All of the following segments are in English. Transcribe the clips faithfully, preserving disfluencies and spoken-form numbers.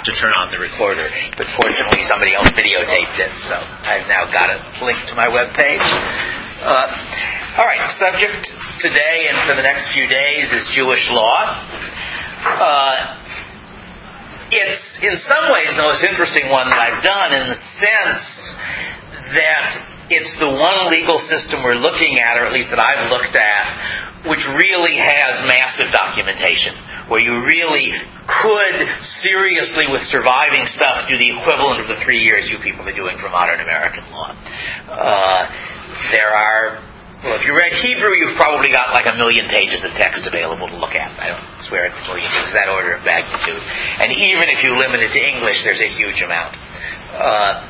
to turn on the recorder. But fortunately, somebody else videotaped it, so I've now got it linked to my webpage. Uh, all right, subject today and for the next few days is Jewish law. Uh, it's, in some ways, the most interesting one that I've done in the sense that it's the one legal system we're looking at, or at least that I've looked at, which really has massive documentation, where you really could seriously, with surviving stuff, do the equivalent of the three years you people are doing for modern American law. Uh, there are, well, if you read Hebrew, you've probably got like a million pages of text available to look at. I don't swear it's a million, it's that order of magnitude. And even if you limit it to English, there's a huge amount. Uh,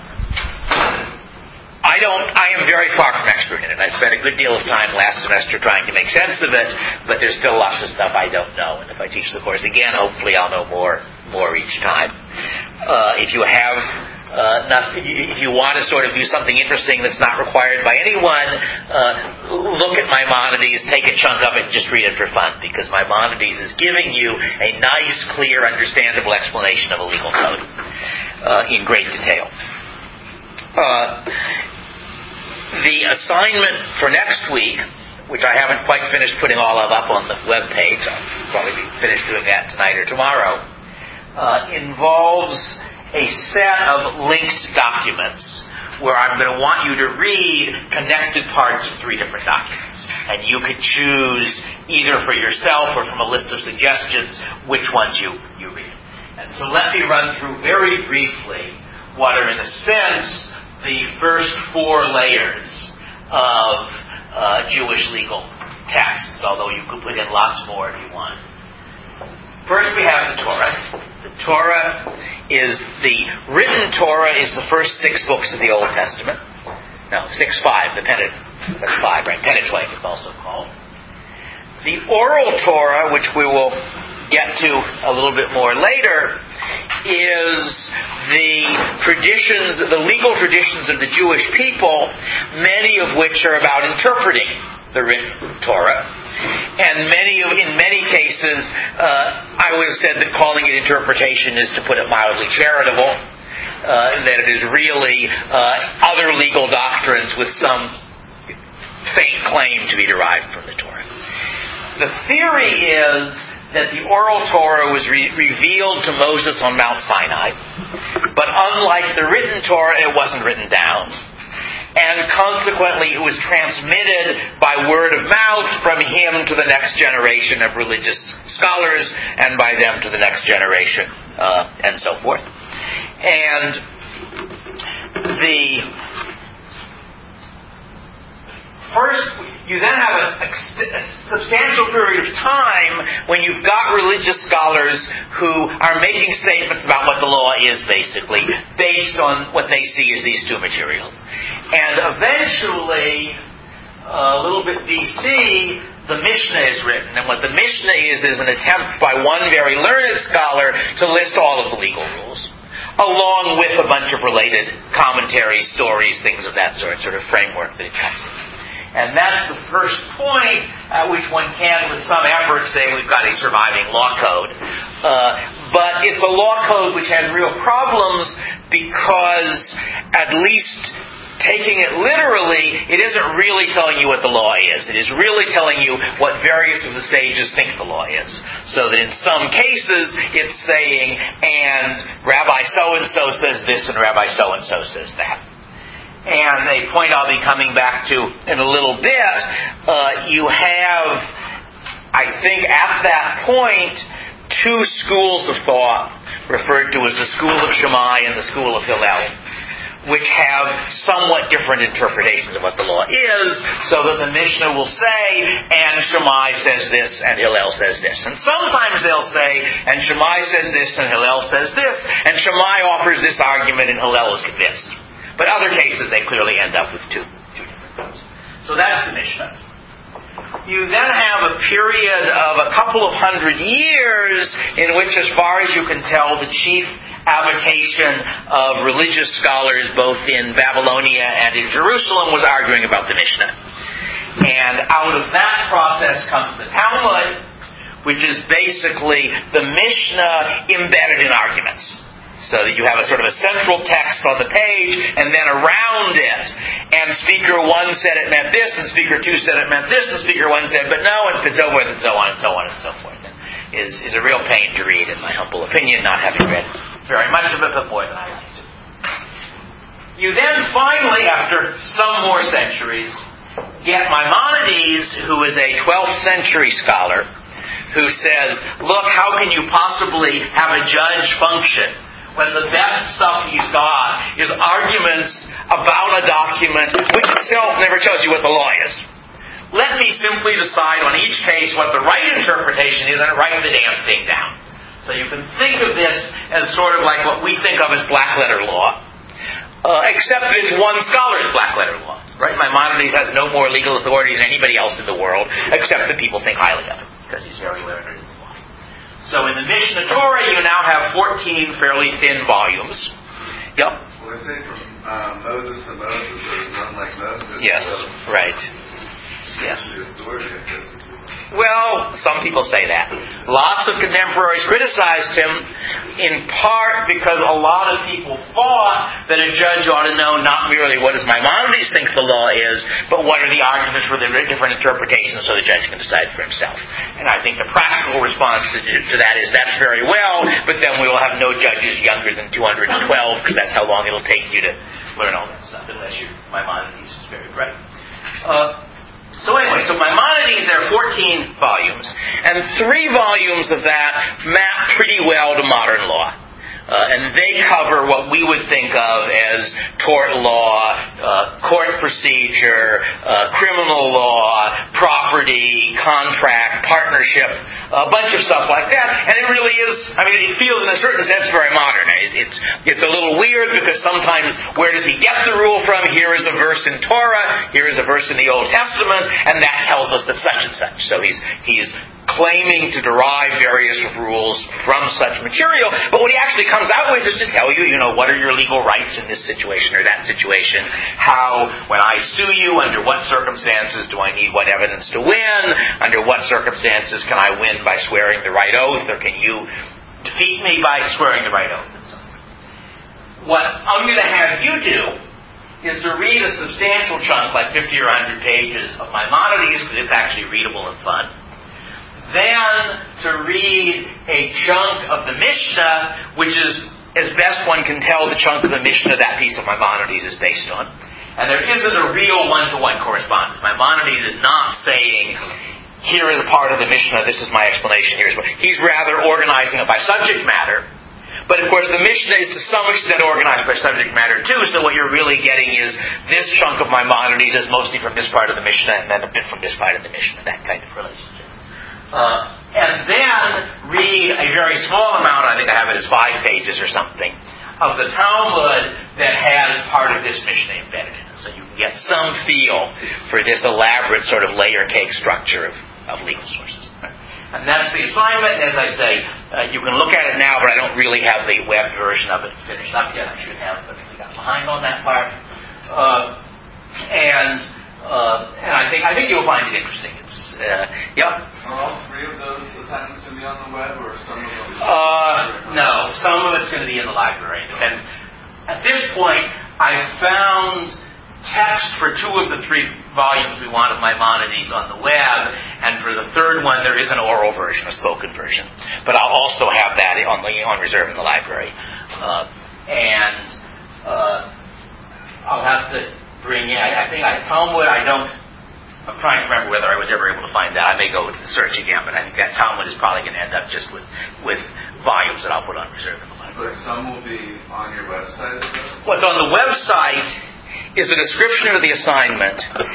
I don't, I am very far from expert in it. I spent a good deal of time last semester trying to make sense of it, but there's still lots of stuff I don't know. And if I teach the course again, hopefully I'll know more, more each time. Uh, if you have, uh, nothing, if you want to sort of do something interesting that's not required by anyone, uh, look at Maimonides, take a chunk of it, and just read it for fun, because Maimonides is giving you a nice, clear, understandable explanation of a legal code, uh, in great detail. Uh, the assignment for next week, which I haven't quite finished putting all of up on the web page, I'll probably be finished doing that tonight or tomorrow, uh, involves a set of linked documents where I'm going to want you to read connected parts of three different documents. And you could choose either for yourself or from a list of suggestions which ones you, you read. And so let me run through very briefly what are, in a sense, the first four layers of uh, Jewish legal texts, although you could put in lots more if you want. First we have the Torah. The Torah is, the written Torah is the first six books of the Old Testament. No, six, five, the Pentateuch. That's five, right? Pentateuch it's also called. The oral Torah, which we will get to a little bit more later, is the traditions, the legal traditions of the Jewish people, many of which are about interpreting the written Torah. And many, in many cases, uh, I would have said that calling it interpretation is, to put it mildly, charitable. Uh, that it is really uh, other legal doctrines with some faint claim to be derived from the Torah. The theory is that the oral Torah was re- revealed to Moses on Mount Sinai, but unlike the written Torah, it wasn't written down. And consequently, it was transmitted by word of mouth from him to the next generation of religious scholars, and by them to the next generation, uh, and so forth. And the first, you then have a, a, a substantial period of time when you've got religious scholars who are making statements about what the law is, basically, based on what they see as these two materials. And eventually, a little bit B C, the Mishnah is written. And what the Mishnah is, is an attempt by one very learned scholar to list all of the legal rules, along with a bunch of related commentaries, stories, things of that sort, sort of framework that it comes in. And that's the first point at which one can, with some effort, say we've got a surviving law code. Uh, but it's a law code which has real problems because, at least taking it literally, it isn't really telling you what the law is. It is really telling you what various of the sages think the law is. So that in some cases, it's saying, and Rabbi so-and-so says this, and Rabbi so-and-so says that. And a point I'll be coming back to in a little bit, uh, you have, I think at that point, two schools of thought referred to as the school of Shammai and the school of Hillel, which have somewhat different interpretations of what the law is, so that the Mishnah will say, and Shammai says this, and Hillel says this. And sometimes they'll say, and Shammai says this, and Hillel says this, and Shammai offers this argument, and Hillel is convinced. But other cases, they clearly end up with two, two different things. So that's the Mishnah. You then have a period of a couple of hundred years in which, as far as you can tell, the chief avocation of religious scholars both in Babylonia and in Jerusalem was arguing about the Mishnah. And out of that process comes the Talmud, which is basically the Mishnah embedded in arguments. So that you have a sort of a central text on the page, and then around it, and speaker one said it meant this, and speaker two said it meant this, and speaker one said, but no, and so forth, and so on, and so on, and so forth. Is is a real pain to read, in my humble opinion, not having read very much of it, but more than I like to. You then finally, after some more centuries, get Maimonides, who is a twelfth century scholar, who says, look, how can you possibly have a judge function when the best stuff he's got is arguments about a document which itself never tells you what the law is. Let me simply decide on each case what the right interpretation is and write the damn thing down. So you can think of this as sort of like what we think of as black letter law, uh, except that it's one scholar's black letter law. Right? Maimonides has no more legal authority than anybody else in the world, except that people think highly of him, because he's very learned in the law. So in the Mishnah Torah, you now have fourteen fairly thin volumes. Yep. Well, they say from uh, Moses to Moses, there's none like Moses. Yes, so right. Yes. The authority, I guess. Well, some people say that. Lots of contemporaries criticized him, in part because a lot of people thought that a judge ought to know not merely what does Maimonides think the law is, but what are the arguments for the different interpretations so the judge can decide for himself. And I think the practical response to, to that is that's very well, but then we will have no judges younger than two hundred twelve, because that's how long it'll take you to learn all that stuff, unless your Maimonides is very bright. Uh, So anyway, so Maimonides, there are fourteen volumes, and three volumes of that map pretty well to modern law. Uh, and they cover what we would think of as tort law, uh, court procedure, uh, criminal law, property, contract, partnership, a bunch of stuff like that. And it really is, I mean, it feels in a certain sense very modern. It, it's, it's a little weird because sometimes where does he get the rule from? Here is a verse in Torah, here is a verse in the Old Testament, and that tells us that such and such. So he's, he's claiming to derive various rules from such material, but what he actually comes out with is to tell you, you know, what are your legal rights in this situation or that situation, how, when I sue you, under what circumstances do I need what evidence to win, under what circumstances can I win by swearing the right oath, or can you defeat me by swearing the right oath, and so on. What I'm going to have you do is to read a substantial chunk, like fifty or one hundred pages of Maimonides, because it's actually readable and fun. Then to read a chunk of the Mishnah, which is, as best one can tell, the chunk of the Mishnah that piece of Maimonides is based on. And there isn't a real one-to-one correspondence. Maimonides is not saying, here is a part of the Mishnah, this is my explanation, here's what. He's rather organizing it by subject matter. But of course the Mishnah is to some extent organized by subject matter too, so what you're really getting is this chunk of Maimonides is mostly from this part of the Mishnah and then a bit from this part of the Mishnah, that kind of relationship. Uh, and then read a very small amount, I think I have it as five pages or something, of the Talmud that has part of this Mishnah embedded in it. So you can get some feel for this elaborate sort of layer cake structure of, of legal sources. And that's the assignment. As I say, uh, you can look at it now, but I don't really have the web version of it finished up yet. I should have, but we got behind on that part. Uh, and uh, and I think I think you'll find it interesting. It's uh, yep. Are all three of those assignments going to be on the web, or some of them? Uh, no, some of it's going to be in the library. It depends. At this point, I found text for two of the three volumes we want of Maimonides on the web, and for the third one, there is an oral version, a spoken version. But I'll also have that on the on reserve in the library, uh, and uh, I'll have to bring in. I, I think I Talmud. I don't. I'm trying to remember whether I was ever able to find that. I may go with the search again, but I think that Talmud is probably going to end up just with, with volumes that I'll put on reserve in the library. But some will be on your website? What's on the website is a description of the assignment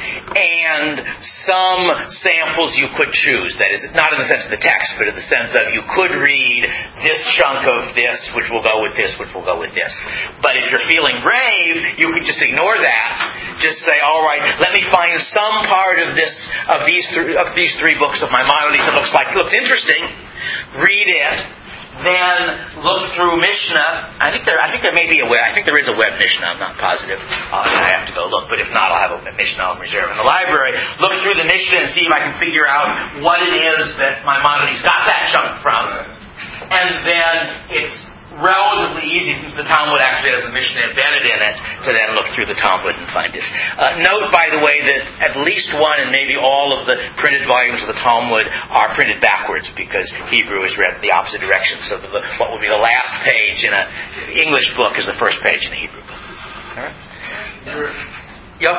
and some samples you could choose. That is, not in the sense of the text, but in the sense of you could read this chunk of this, which will go with this, which will go with this. But if you're feeling brave, you could just ignore that. Just say, all right, let me find some part of this, of these, th- of these three books of Maimonides that looks like, looks interesting. Read it. then look through Mishnah. I think there, I think there may be a web. I think there is a web Mishnah. I'm not positive. Uh, I have to go look. But if not, I'll have a Mishnah I'll reserve in the library. Look through the Mishnah and see if I can figure out what it is that Maimonides got that chunk from. And then it's relatively easy, since the Talmud actually has the Mishnah embedded in it, to then look through the Talmud and find it. Uh, note, by the way, that at least one and maybe all of the printed volumes of the Talmud are printed backwards, because Hebrew is read the opposite direction. So the, what would be the last page in an English book is the first page in a Hebrew book. All right? Yep.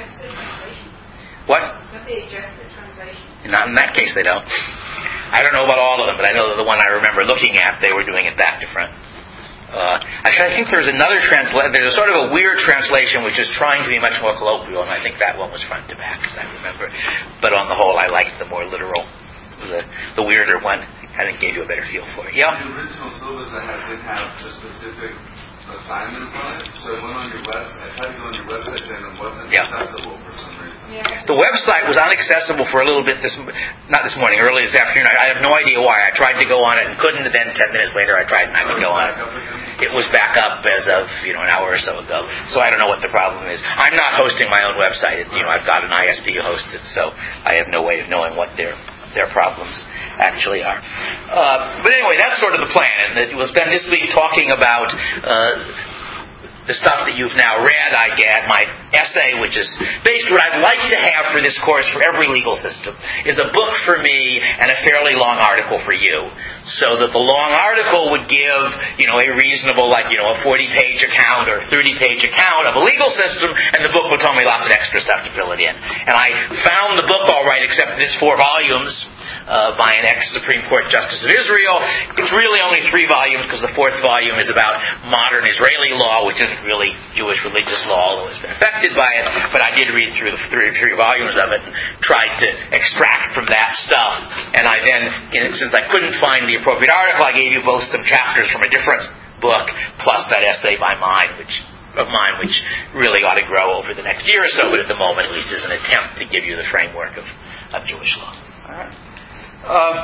What? Don't they adjust the translation? Not in that case, they don't. I don't know about all of them, but I know that the one I remember looking at, they were doing it that different. Uh, actually, I think there's another translation. There's a sort of a weird translation which is trying to be much more colloquial, and I think that one was front to back, as I remember. But on the whole, I liked the more literal. The, the weirder one, I think, gave you a better feel for it. Yeah? The original syllabus I had didn't have the specific assignments on it, so I went on your website. I tried to go on your website and it wasn't yeah. accessible for some reason. Yeah. The website was inaccessible for a little bit this, not this morning, early this afternoon. I, I have no idea why. I tried to go on it and couldn't, and then ten minutes later I tried and I could go on it. It was back up as of, you know, an hour or so ago. So I don't know what the problem is. I'm not hosting my own website. It's, you know, I've got an I S P who hosts it, so I have no way of knowing what their their problems actually are. Uh, but anyway, that's sort of the plan, and that we'll spend this week talking about uh, the stuff that you've now read. I get my essay, which is based what I'd like to have for this course for every legal system, is a book for me and a fairly long article for you. So that the long article would give, you know, a reasonable, like, you know, a forty-page account or thirty-page account of a legal system, and the book would tell me lots of extra stuff to fill it in. And I found the book all right, except that it's four volumes. Uh, by an ex-Supreme Court Justice of Israel. It's really only three volumes, because the fourth volume is about modern Israeli law, which isn't really Jewish religious law, although it's been affected by it. But I did read through the three, three volumes of it and tried to extract from that stuff. And I then, you know, since I couldn't find the appropriate article, I gave you both some chapters from a different book, plus that essay by mine, which of mine, which really ought to grow over the next year or so, but at the moment at least is an attempt to give you the framework of, of Jewish law. All right. Uh,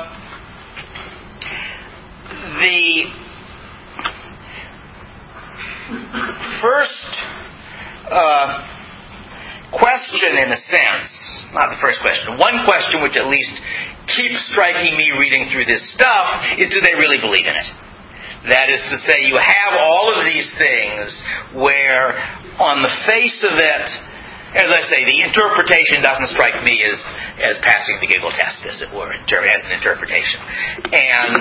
the first uh, question, in a sense, not the first question, one question which at least keeps striking me reading through this stuff is, do they really believe in it? That is to say, you have all of these things where, on the face of it, as I say, the interpretation doesn't strike me as, as passing the giggle test, as it were, as an interpretation. And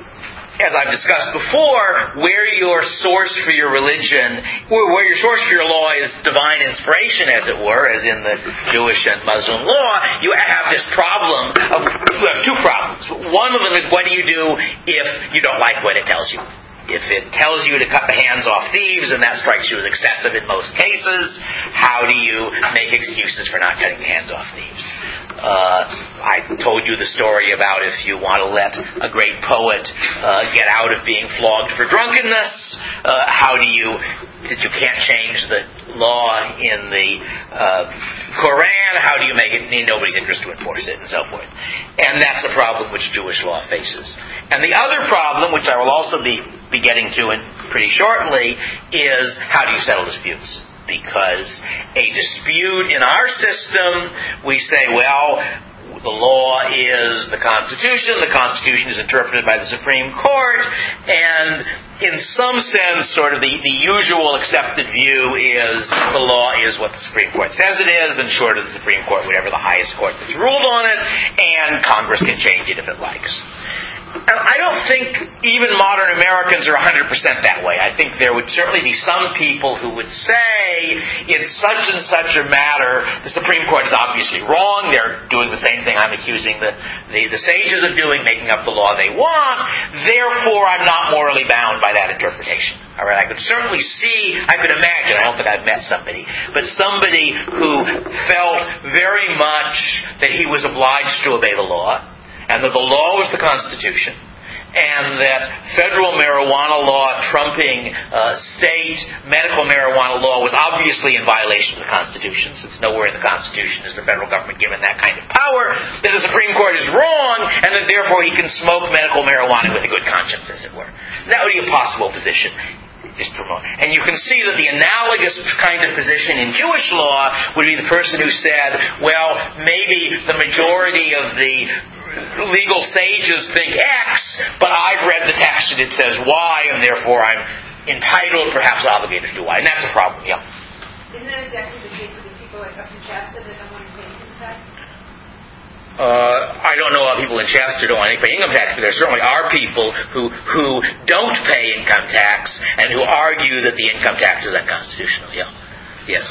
as I've discussed before, where your source for your religion, where your source for your law is divine inspiration, as it were, as in the Jewish and Muslim law, you have this problem of, you have two problems. One of them is, what do you do if you don't like what it tells you? If it tells you to cut the hands off thieves, and that strikes you as excessive in most cases, how do you make excuses for not cutting the hands off thieves? Uh, I told you the story about if you want to let a great poet uh, get out of being flogged for drunkenness, uh, how do you, that you can't change the law in the uh, Quran, how do you make it in nobody's interest to enforce it, and so forth. And that's a problem which Jewish law faces. And the other problem, which I will also be, be getting to in pretty shortly, is how do you settle disputes? Because a dispute in our system, we say, well, the law is the Constitution, the Constitution is interpreted by the Supreme Court, and in some sense, sort of the, the usual accepted view is the law is what the Supreme Court says it is, and short of the Supreme Court, whatever the highest court that's ruled on it, and Congress can change it if it likes. And I don't think even modern Americans are one hundred percent that way. I think there would certainly be some people who would say, in such and such a matter, the Supreme Court is obviously wrong. They're doing the same thing I'm accusing the, the, the sages of doing, making up the law they want. Therefore, I'm not morally bound by that interpretation. All right, I could certainly see, I could imagine, I don't think I've met somebody, but somebody who felt very much that he was obliged to obey the law, and that the law was the Constitution, and that federal marijuana law trumping uh, state medical marijuana law was obviously in violation of the Constitution, since nowhere in the Constitution is the federal government given that kind of power, that the Supreme Court is wrong, and that therefore he can smoke medical marijuana with a good conscience, as it were. That would be a possible position. And you can see that the analogous kind of position in Jewish law would be the person who said, well, maybe the majority of the legal sages think X, but I've read the text and it says Y, and therefore I'm entitled, perhaps obligated to do Y. And that's a problem, yeah. Isn't that exactly the case of the people like up in Shasta that don't want to pay income tax? Uh, I don't know how people in Chester don't want to pay income tax, but there certainly are people who who don't pay income tax and who argue that the income tax is unconstitutional. Yeah, yes.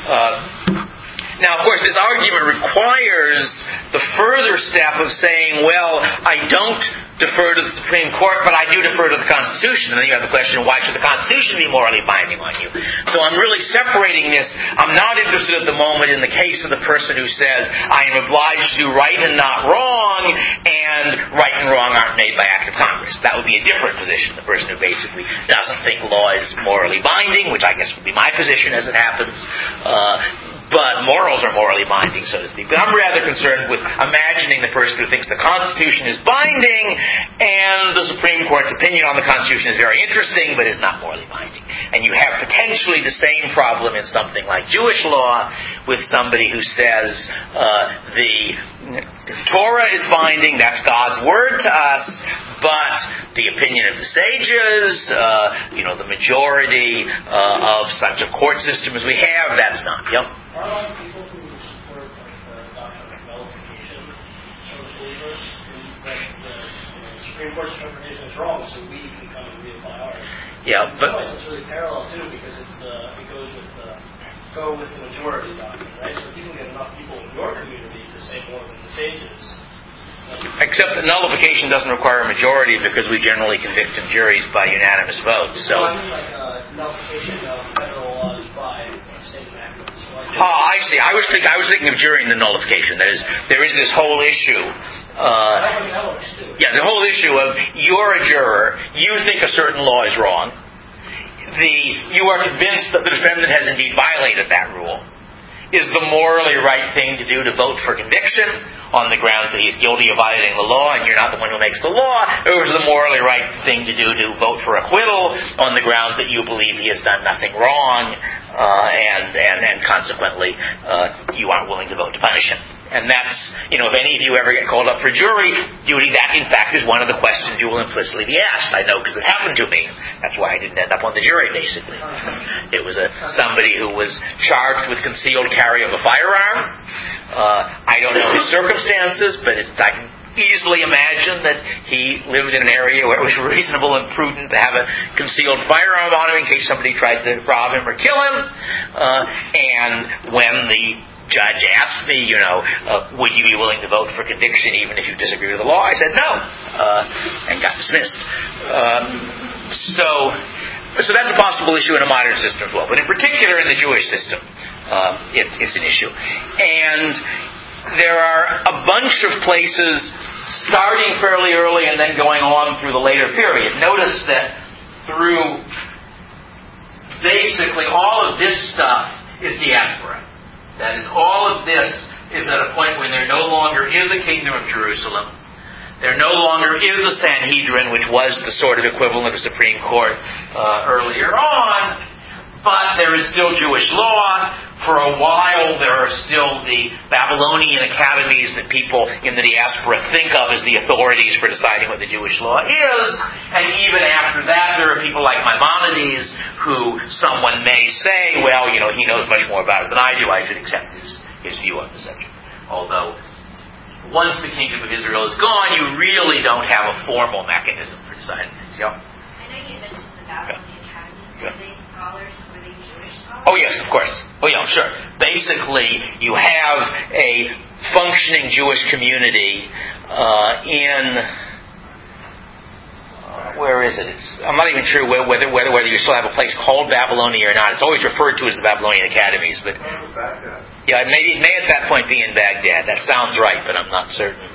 Uh, now, of course, this argument requires the further step of saying, well, I don't defer to the Supreme Court, but I do defer to the Constitution. And then you have the question, why should the Constitution be morally binding on you? So I'm really separating this. I'm not interested at the moment in the case of the person who says, I am obliged to do right and not wrong, and right and wrong aren't made by act of Congress. That would be a different position. The person who basically doesn't think law is morally binding, which I guess would be my position as it happens. Uh, But morals are morally binding, so to speak. But I'm rather concerned with imagining the person who thinks the Constitution is binding and the Supreme Court's opinion on the Constitution is very interesting, but is not morally binding. And you have potentially the same problem in something like Jewish law with somebody who says uh, the Torah is binding, that's God's word to us, but the opinion of the sages, uh, you know, the majority uh, of such a court system as we have, that's not. Yep. Are a lot of people who support like the doctrine of nullification chose believers that the, the Supreme Court's interpretation is wrong, so we can come and reapply ours? Yeah, in but some ways it's really parallel too, because it's the it goes with the go with the majority doctrine, right? So if you can get enough people in your community to say more than the sages. Except that nullification doesn't require a majority because we generally convict in juries by unanimous votes. So, I mean like uh, nullification of federal laws by state enactments. Oh, I see. I was thinking. I was thinking of jury nullification. That is, there is this whole issue. Uh, yeah, the whole issue of you're a juror, you think a certain law is wrong. The you are convinced that the defendant has indeed violated that rule. Is the morally right thing to do to vote for conviction on the grounds that he's guilty of violating the law and you're not the one who makes the law? Or is the morally right thing to do to vote for acquittal on the grounds that you believe he has done nothing wrong uh, and, and, and consequently uh, you aren't willing to vote to punish him? And that's, you know, if any of you ever get called up for jury duty, that in fact is one of the questions you will implicitly be asked. I know because it happened to me. That's why I didn't end up on the jury, basically. It was a somebody who was charged with concealed carry of a firearm. Uh, I don't know his circumstances, but it's, I can easily imagine that he lived in an area where it was reasonable and prudent to have a concealed firearm on him in case somebody tried to rob him or kill him. Uh, and when the judge asked me, you know, uh, would you be willing to vote for conviction even if you disagree with the law? I said no, uh, and got dismissed. Uh, so, so that's a possible issue in a modern system as well. But in particular in the Jewish system, uh, it, it's an issue. And there are a bunch of places starting fairly early and then going on through the later period. Notice that through basically all of this stuff is diaspora. That is, all of this is at a point when there no longer is a kingdom of Jerusalem. There no longer is a Sanhedrin, which was the sort of equivalent of the Supreme Court uh, earlier on. But there is still Jewish law. For a while, there are still the Babylonian academies that people in the diaspora think of as the authorities for deciding what the Jewish law is. And even after that, there are people like Maimonides who someone may say, well, you know, he knows much more about it than I do. I should accept his, his view on the subject. Although, once the kingdom of Israel is gone, you really don't have a formal mechanism for deciding things. Yeah? I know you mentioned the Babylonian academies. Were they scholars? Were they Jewish scholars? Oh, yes, of course. Oh, yeah, sure. Basically, you have a functioning Jewish community uh, in... Uh, where is it? It's, I'm not even sure whether, whether whether you still have a place called Babylonia or not. It's always referred to as the Babylonian academies. But yeah, maybe it may at that point be in Baghdad. That sounds right, but I'm not certain.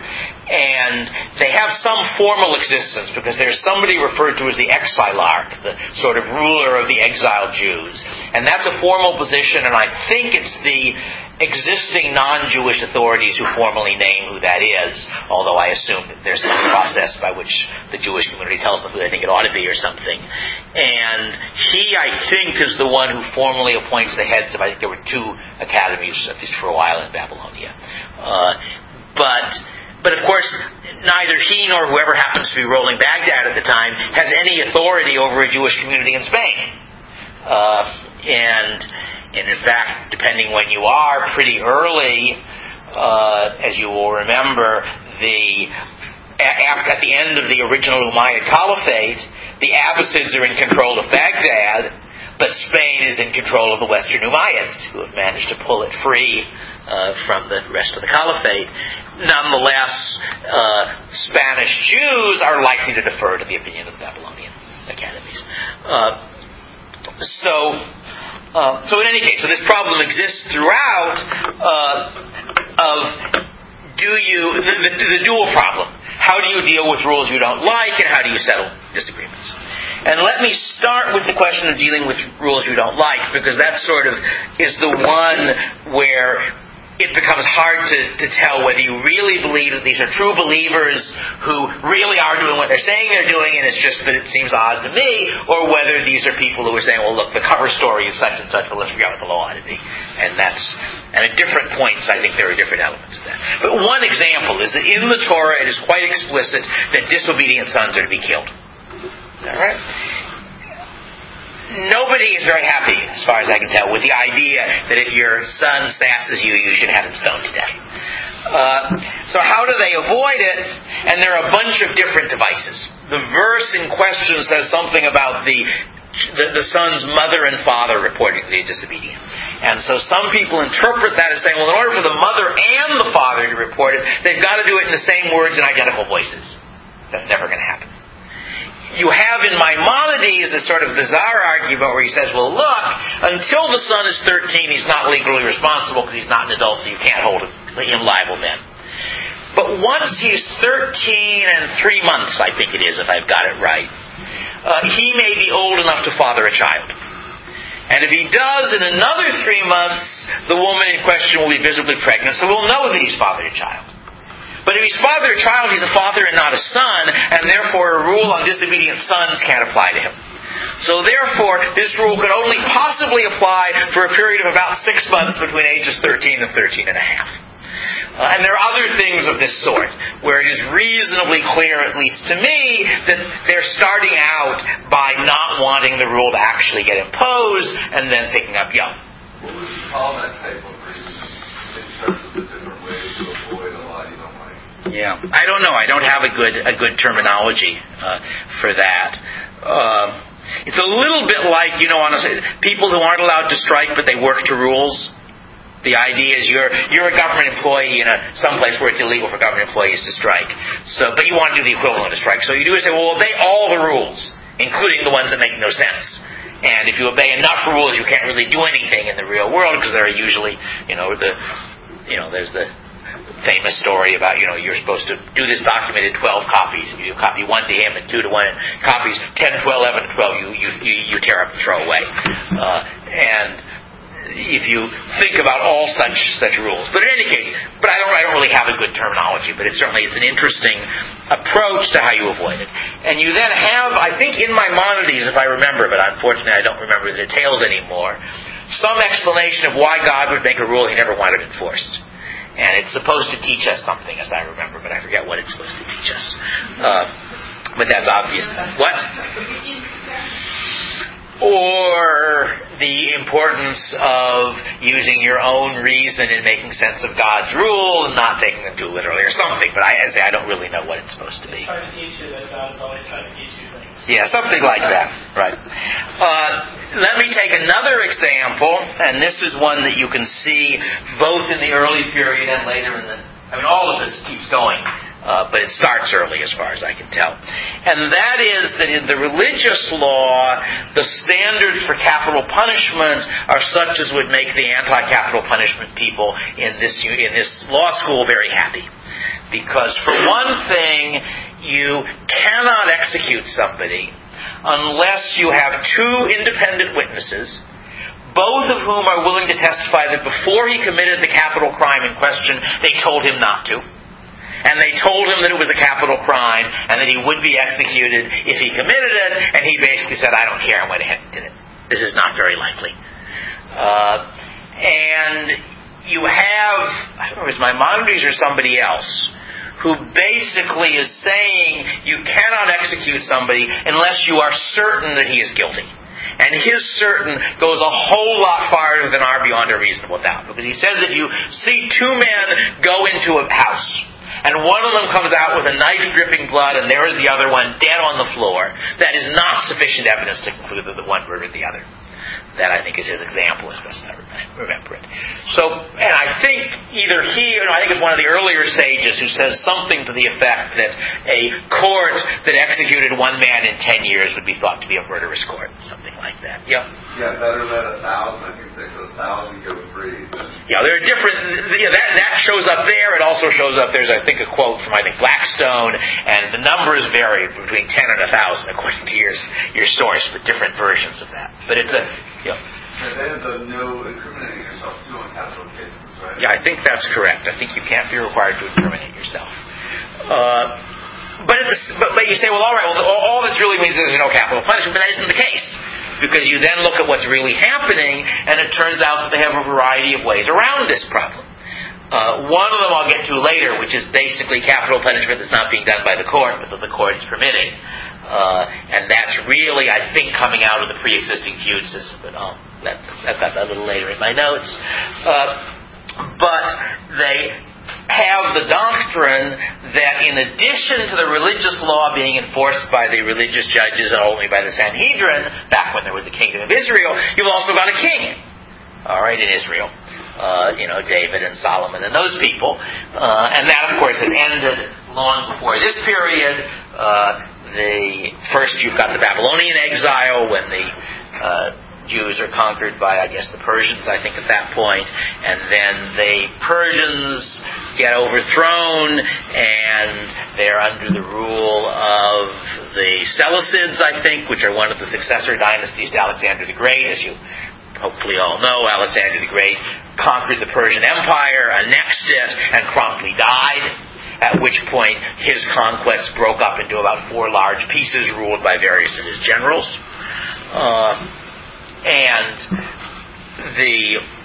and they have some formal existence because there's somebody referred to as the exilarch, the sort of ruler of the exiled Jews. And that's a formal position, and I think it's the existing non-Jewish authorities who formally name who that is, although I assume that there's some process by which the Jewish community tells them who they think it ought to be or something. And he, I think, is the one who formally appoints the heads of, I think there were two academies, at least for a while, in Babylonia. Uh, but, but of course, neither he nor whoever happens to be ruling Baghdad at the time has any authority over a Jewish community in Spain. Uh, and... And in fact, depending when you are, pretty early, uh, as you will remember, the after, at the end of the original Umayyad Caliphate, the Abbasids are in control of Baghdad, but Spain is in control of the Western Umayyads, who have managed to pull it free uh, from the rest of the Caliphate. Nonetheless, uh, Spanish Jews are likely to defer to the opinion of the Babylonian academies. Uh, so... Uh, so in any case, so this problem exists throughout uh, of do you the, the, the dual problem. How do you deal with rules you don't like, and how do you settle disagreements? And let me start with the question of dealing with rules you don't like, because that sort of is the one where it becomes hard to, to tell whether you really believe that these are true believers who really are doing what they're saying they're doing, and it's just that it seems odd to me, or whether these are people who are saying, well, look, the cover story is such and such, but let's figure out what the law ought to be. And that's, and at different points, I think there are different elements of that. But one example is that in the Torah, it is quite explicit that disobedient sons are to be killed. All right? Nobody is very happy, as far as I can tell, with the idea that if your son sasses you, you should have him stoned to death. Uh, so how do they avoid it? And there are a bunch of different devices. The verse in question says something about the the, the son's mother and father reporting that he's disobedient. And so some people interpret that as saying, well, in order for the mother and the father to report it, they've got to do it in the same words and identical voices. That's never going to happen. You have in Maimonides a sort of bizarre argument where he says, well, look, until the son is thirteen, he's not legally responsible because he's not an adult, so you can't hold him liable then. But once he's thirteen and three months, I think it is, if I've got it right, uh, he may be old enough to father a child. And if he does, in another three months, the woman in question will be visibly pregnant, so we'll know that he's fathered a child. But if he's fathered a child, he's a father and not a son, and therefore a rule on disobedient sons can't apply to him. So therefore, this rule could only possibly apply for a period of about six months between ages thirteen and thirteen and a half. Uh, and there are other things of this sort, where it is reasonably clear, at least to me, that they're starting out by not wanting the rule to actually get imposed, and then picking up young. What would you call that type of reasoning in terms of the different ways to avoid a law you don't like? Yeah, I don't know. I don't have a good a good terminology uh, for that. Uh, it's a little bit like, you know, honestly, people who aren't allowed to strike but they work to rules. The idea is you're you're a government employee in a someplace where it's illegal for government employees to strike. So, but you want to do the equivalent of strike. So you do is say, well, obey all the rules, including the ones that make no sense. And if you obey enough rules, you can't really do anything in the real world because there are usually, you know, the, you know, there's the famous story about, you know, you're supposed to do this document in twelve copies. You copy one to him and two to one, and copies ten, twelve, eleven, and twelve you you you, you tear up and throw away. Uh, and if you think about all such such rules, but in any case, but I don't I don't really have a good terminology. But it certainly it's an interesting approach to how you avoid it. And you then have, I think, in Maimonides, if I remember, but unfortunately I don't remember the details anymore, some explanation of why God would make a rule He never wanted enforced. And it's supposed to teach us something, as I remember, but I forget what it's supposed to teach us. Uh, but that's obvious. What? Or the importance of using your own reason in making sense of God's rule and not taking them too literally or something. But I, I say I don't really know what it's supposed to be. It's trying to teach you that God's always trying to teach you things. Yeah, something like that. Right. Uh, let me take another example, and this is one that you can see both in the early period and later in the... I mean, all of this keeps going. Uh, but it starts early as far as I can tell. And that is that in the religious law, the standards for capital punishment are such as would make the anti-capital punishment people in this in this law school very happy. Because for one thing, you cannot execute somebody unless you have two independent witnesses, both of whom are willing to testify that before he committed the capital crime in question, they told him not to. And they told him that it was a capital crime and that he would be executed if he committed it, and he basically said, I don't care, and went ahead and did it. This is not very likely. Uh, and you have, I don't know if it's Maimonides or somebody else, who basically is saying you cannot execute somebody unless you are certain that he is guilty. And his certain goes a whole lot farther than our beyond a reasonable doubt. Because he says if you see two men go into a house, and one of them comes out with a knife dripping blood, and there is the other one dead on the floor, that is not sufficient evidence to conclude that the one murdered the other. That, I think, is his example, as best I remember it. So, and I think either he, or I think it's one of the earlier sages who says something to the effect that a court that executed one man in ten years would be thought to be a murderous court. Something like that. Yeah? Yeah, better let a thousand. I think they said a thousand go free. But... Yeah, there are different, yeah, that, that shows up there. It also shows up, there's, I think, a quote from, I think, Blackstone, and the numbers vary between ten and a thousand according to your, your source, but different versions of that. But it's a, yeah. Yeah, they have the no incriminating yourself too on capital cases, right? Yeah, I think that's correct. I think you can't be required to incriminate yourself. Uh, but, it's a, but but you say, well, all right, well, all this really means is there's no capital punishment, but that isn't the case. Because you then look at what's really happening, and it turns out that they have a variety of ways around this problem. Uh, one of them I'll get to later, which is basically capital punishment that's not being done by the court, but that the court is permitting. Uh, and that's really, I think, coming out of the pre-existing feud system. But oh, that, I've got that a little later in my notes. Uh, but they have the doctrine that in addition to the religious law being enforced by the religious judges and only by the Sanhedrin, back when there was a kingdom of Israel, you've also got a king, all right, in Israel. Uh, you know, David and Solomon and those people. Uh, and that, of course, has ended long before this period. Uh, the first, you've got the Babylonian exile when the uh, Jews are conquered by, I guess, the Persians, I think, at that point. And then the Persians get overthrown, and they're under the rule of the Seleucids, I think, which are one of the successor dynasties to Alexander the Great. As you hopefully all know, Alexander the Great conquered the Persian Empire, annexed it, and promptly died. At which point his conquests broke up into about four large pieces ruled by various of his generals. Uh, and the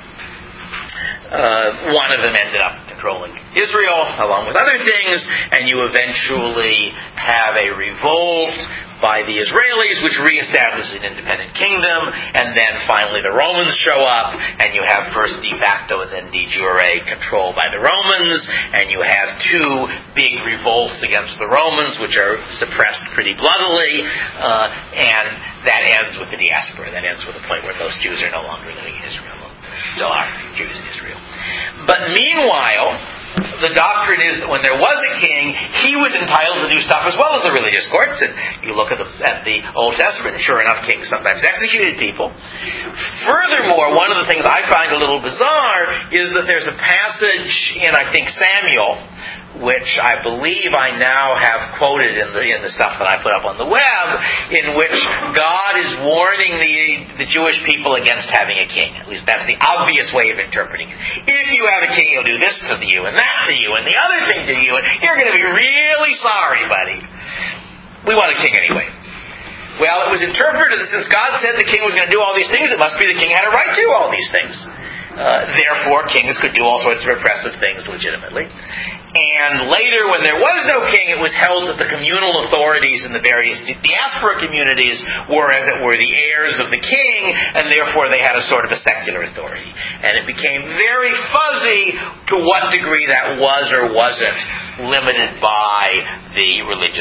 uh, one of them ended up controlling Israel, along with other things, and you eventually have a revolt by the Israelis, which reestablishes an independent kingdom, and then finally the Romans show up, and you have first de facto and then de jure control by the Romans, and you have two big revolts against the Romans, which are suppressed pretty bloodily, uh, and that ends with the diaspora. That ends with the point where those Jews are no longer living in Israel. Still are Jews in Israel. But meanwhile, the doctrine is that when there was a king, he was entitled to do stuff as well as the religious courts. And you look at the, at the Old Testament, and sure enough, kings sometimes executed people. Furthermore, one of the things I find a little bizarre is that there's a passage in, I think, Samuel, which I believe I now have quoted in the in the stuff that I put up on the web, in which God is warning the the Jewish people against having a king. At least that's the obvious way of interpreting it. If you have a king, he'll do this to you, and that to you, and the other thing to you, and you're going to be really sorry, buddy. We want a king anyway. Well, it was interpreted that since God said the king was going to do all these things, it must be the king had a right to do all these things. Uh, therefore, kings could do all sorts of repressive things legitimately. And later, when there was no king, it was held that the communal authorities in the various diaspora communities were, as it were, the heirs of the king, and therefore they had a sort of a secular authority. And it became very fuzzy to what degree that was or wasn't limited by the religious rule.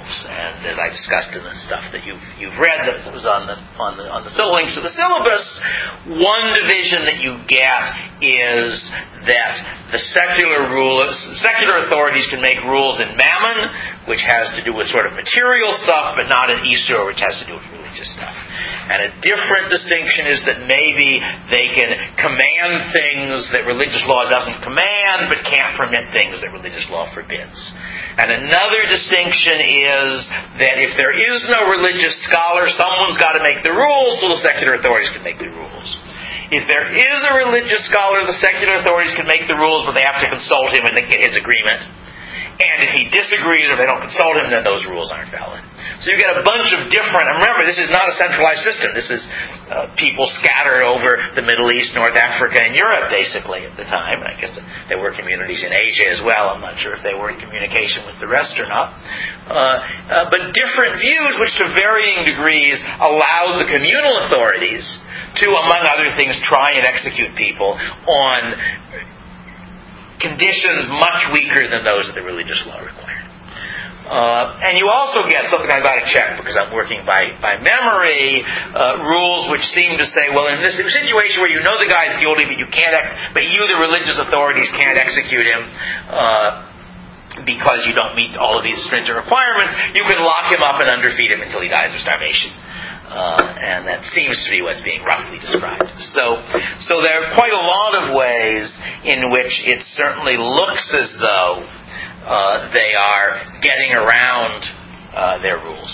themselves. And as I discussed in the stuff that you've you've read that was on the on the on the links to the syllabus, one division that you get is that the secular rulers, secular authorities can make rules in Mammon, which has to do with sort of material stuff, but not in Isur, which has to do with religious stuff. And a different distinction is that maybe they can command things that religious law doesn't command, but can't permit things that religious law forbids. And another distinction is that if there is no religious scholar, someone's got to make the rules, so the secular authorities can make the rules. If there is a religious scholar, the secular authorities can make the rules, but they have to consult him and get his agreement. And if he disagrees or they don't consult him, then those rules aren't valid. So you get a bunch of different, and remember, this is not a centralized system. This is uh, people scattered over the Middle East, North Africa, and Europe, basically, at the time. I guess there were communities in Asia as well. I'm not sure if they were in communication with the rest or not. Uh, uh, but different views, which to varying degrees allowed the communal authorities to, among other things, try and execute people on conditions much weaker than those that the religious law required. Uh, and you also get something I've got to check because I'm working by, by memory, uh, rules which seem to say, well, in this situation where you know the guy's guilty, but you can't, ex- but you, the religious authorities, can't execute him, uh, because you don't meet all of these stringent requirements, you can lock him up and underfeed him until he dies of starvation. Uh, and that seems to be what's being roughly described. So, so there are quite a lot of ways in which it certainly looks as though uh, they are getting around uh, their rules.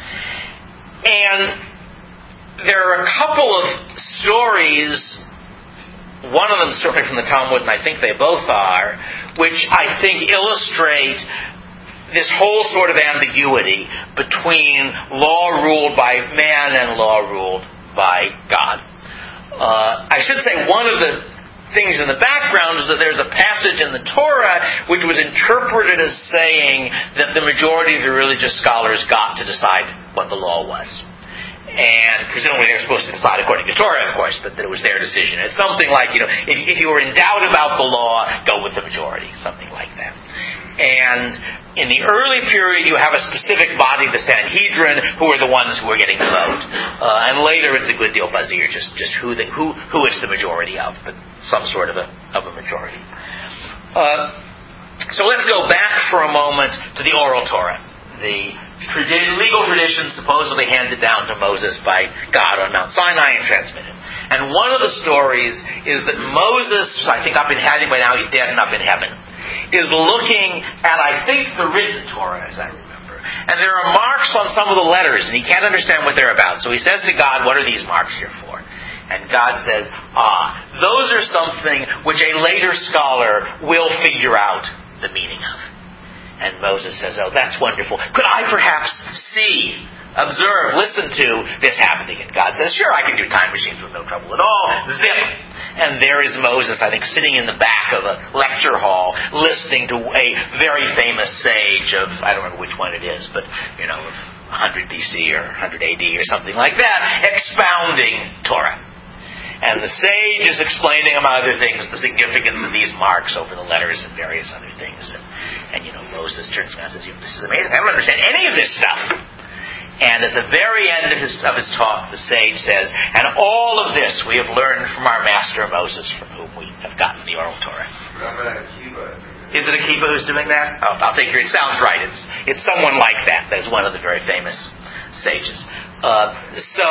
And there are a couple of stories, one of them certainly from the Talmud, and I think they both are, which I think illustrate this whole sort of ambiguity between law ruled by man and law ruled by God. Uh, I should say one of the things in the background is that there's a passage in the Torah which was interpreted as saying that the majority of the religious scholars got to decide what the law was. And presumably they're supposed to decide according to Torah, of course, but that it was their decision. It's something like, you know, if, if you were in doubt about the law, go with the majority, something like that. And in the early period, you have a specific body, the Sanhedrin, who are the ones who are getting the vote. Uh, and later, it's a good deal fuzzier, just just who the, who who it's the majority of, but some sort of a of a majority. Uh, so let's go back for a moment to the oral Torah, the tradi- legal tradition supposedly handed down to Moses by God on Mount Sinai and transmitted. And one of the stories is that Moses, I think up in heaven by now, he's dead and up in heaven, is looking at, I think, the written Torah, as I remember. And there are marks on some of the letters, and he can't understand what they're about. So he says to God, what are these marks here for? And God says, ah, those are something which a later scholar will figure out the meaning of. And Moses says, oh, that's wonderful. Could I perhaps see, observe, listen to this happening? And God says, sure, I can do time machines with no trouble at all. Zip! And there is Moses, I think, sitting in the back of a lecture hall, listening to a very famous sage of, I don't remember which one it is, but, you know, of one hundred B C or one hundred A D or something like that, expounding Torah. And the sage is explaining, among other things, the significance of these marks over the letters and various other things. And, and you know, Moses turns around and says, this is amazing, I don't understand any of this stuff. And at the very end of his of his talk, the sage says, and all of this we have learned from our master Moses, from whom we have gotten the oral Torah. Is it Akiva who's doing that? Oh, I'll take your, it sounds right. It's it's someone like that. That's one of the very famous sages. Uh, so,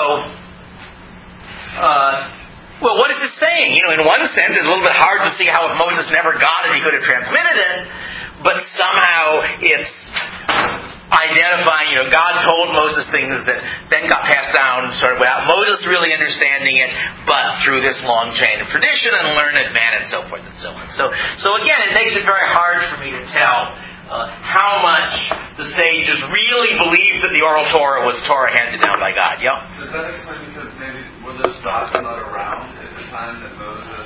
uh, well, what is this saying? You know, in one sense, it's a little bit hard to see how if Moses never got it, he could have transmitted it. But somehow it's identifying, you know, God told Moses things that then got passed down sort of without Moses really understanding it, but through this long chain of tradition and learned man and so forth and so on. So, so again, it makes it very hard for me to tell uh, how much the sages really believed that the oral Torah was Torah handed down by God. Yeah? Does that explain because maybe were those dots not around at the time that Moses...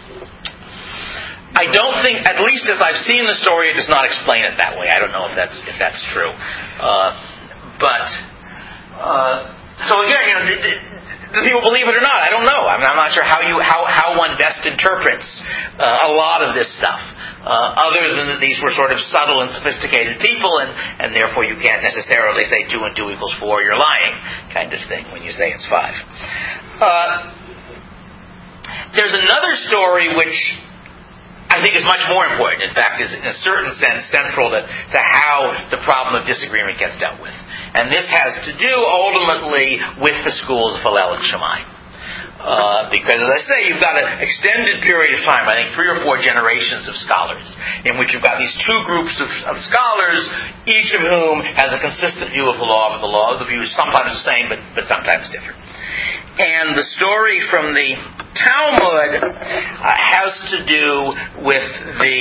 I don't think, at least as I've seen the story, it does not explain it that way. I don't know if that's if that's true. Uh, but, uh, so again, you know, do, do people believe it or not? I don't know. I mean, I'm not sure how you how, how one best interprets uh, a lot of this stuff. uh, other than that these were sort of subtle and sophisticated people, and, and therefore you can't necessarily say two and two equals four, you're lying, kind of thing, when you say it's five. Uh, there's another story which I think is much more important, in fact, is in a certain sense central to, to how the problem of disagreement gets dealt with. And this has to do, ultimately, with the schools of Hillel and Shammai. Uh, because, as I say, you've got an extended period of time, I think three or four generations of scholars, in which you've got these two groups of, of scholars, each of whom has a consistent view of the law, but the law of the view is sometimes the same, but, but sometimes different. And the story from the Talmud uh, has to do with the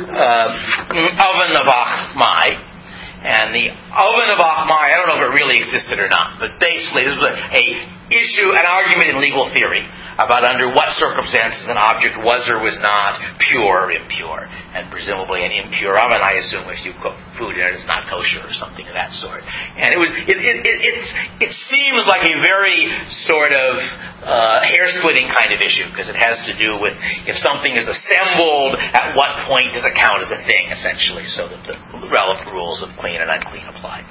uh, oven of Achmai. And the oven of Achmai, I don't know if it really existed or not, but basically this was a, a issue, an argument in legal theory about under what circumstances an object was or was not pure or impure. And presumably an impure oven, I assume, if you cook food in it, it's not kosher or something of that sort. And it was it it it, it, it seems like a very sort of uh, hair-splitting kind of issue, because it has to do with if something is assembled, at what point does it count as a thing, essentially, so that the relevant rules of clean and unclean apply.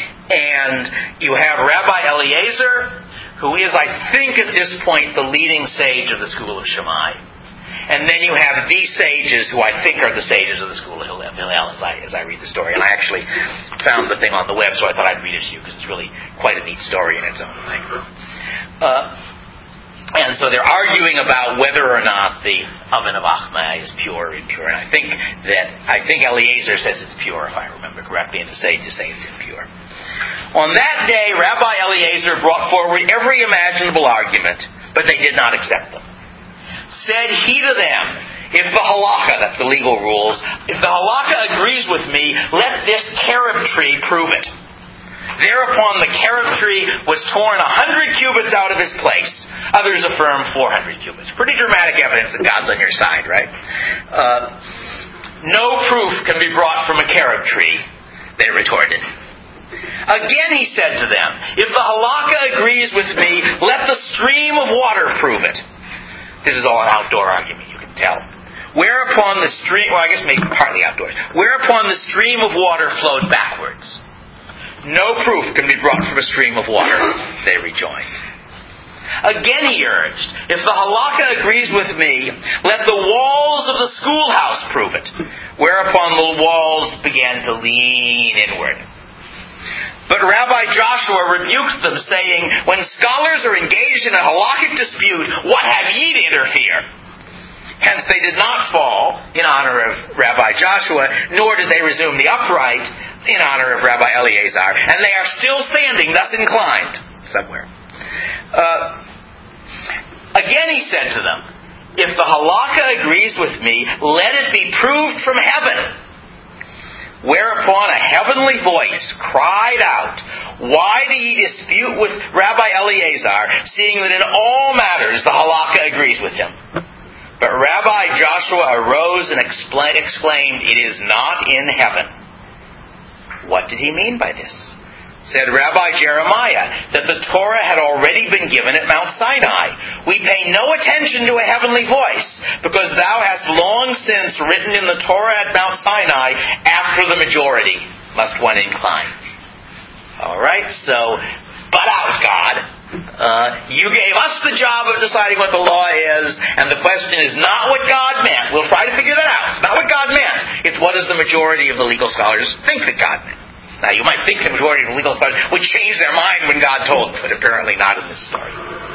And you have Rabbi Eliezer, who is, I think, at this point, the leading sage of the school of Shammai. And then you have the sages, who I think are the sages of the school of Hillel, as I, as I read the story. And I actually found the thing on the web, so I thought I'd read it to you, because it's really quite a neat story in its own thing. Uh, and so they're arguing about whether or not the oven of Achmai is pure or impure. And I think that, I think Eliezer says it's pure, if I remember correctly, and the sages say it's impure. On that day, Rabbi Eliezer brought forward every imaginable argument, but they did not accept them. Said he to them, if the halakha, that's the legal rules, if the halakha agrees with me, let this carob tree prove it. Thereupon the carob tree was torn a hundred cubits out of his place. Others affirm four hundred cubits. Pretty dramatic evidence that God's on your side, right? Uh, no proof can be brought from a carob tree, they retorted. Again he said to them, if the halakha agrees with me, let the stream of water prove it. This is all an outdoor argument, you can tell. Whereupon the stream, well I guess maybe partly outdoors, whereupon the stream of water flowed backwards. No proof can be brought from a stream of water, they rejoined. Again he urged, if the halakha agrees with me, let the walls of the schoolhouse prove it. Whereupon the walls began to lean inward. But Rabbi Joshua rebuked them, saying, when scholars are engaged in a halakhic dispute, what have ye to interfere? Hence they did not fall in honor of Rabbi Joshua, nor did they resume the upright in honor of Rabbi Eleazar. And they are still standing, thus inclined, somewhere. Uh, again he said to them, if the halakha agrees with me, let it be proved from heaven. Whereupon a heavenly voice cried out, why do ye dispute with Rabbi Eleazar, seeing that in all matters the halakha agrees with him? But Rabbi Joshua arose and exclaimed, it is not in heaven. What did he mean by this? Said Rabbi Jeremiah, that the Torah had already been given at Mount Sinai. We pay no attention to a heavenly voice, because thou hast long since written in the Torah at Mount Sinai, after the majority must one incline. Alright, so, butt out, God. Uh, you gave us the job of deciding what the law is, and the question is not what God meant. We'll try to figure that out. It's not what God meant. It's what does the majority of the legal scholars think that God meant. Now, you might think the majority of the legal scholars would change their mind when God told them, but apparently not in this story.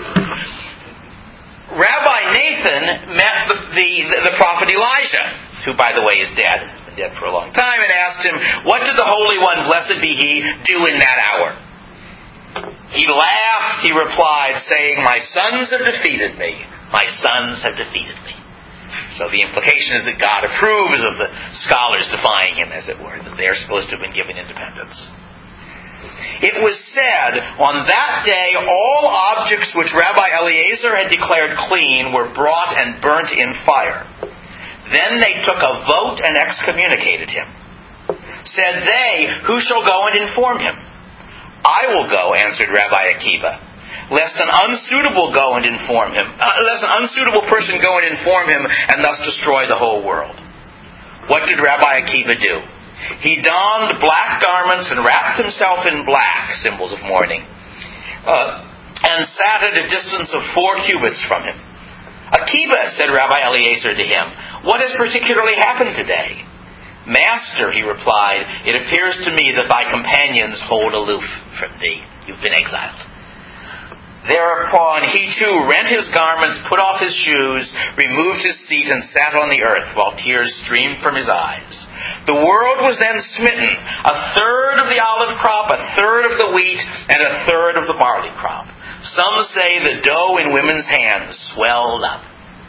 Rabbi Nathan met the, the, the prophet Elijah, who, by the way, is dead, has been dead for a long time, and asked him, what did the Holy One, blessed be He, do in that hour? He laughed, he replied, saying, my sons have defeated me. My sons have defeated me. So the implication is that God approves of the scholars defying him, as it were, that they are supposed to have been given independence. It was said, on that day all objects which Rabbi Eliezer had declared clean were brought and burnt in fire. Then they took a vote and excommunicated him. Said they, who shall go and inform him? I will go, answered Rabbi Akiva. Lest an unsuitable go and inform him, uh, lest an unsuitable person go and inform him, and thus destroy the whole world. What did Rabbi Akiva do? He donned black garments and wrapped himself in black, symbols of mourning, uh, and sat at a distance of four cubits from him. Akiva, said Rabbi Eliezer to him, what has particularly happened today? Master, he replied, it appears to me that thy companions hold aloof from thee. You've been exiled. Thereupon he too rent his garments, put off his shoes, removed his seat, and sat on the earth, while tears streamed from his eyes. The world was then smitten, a third of the olive crop, a third of the wheat, and a third of the barley crop. Some say the dough in women's hands swelled up.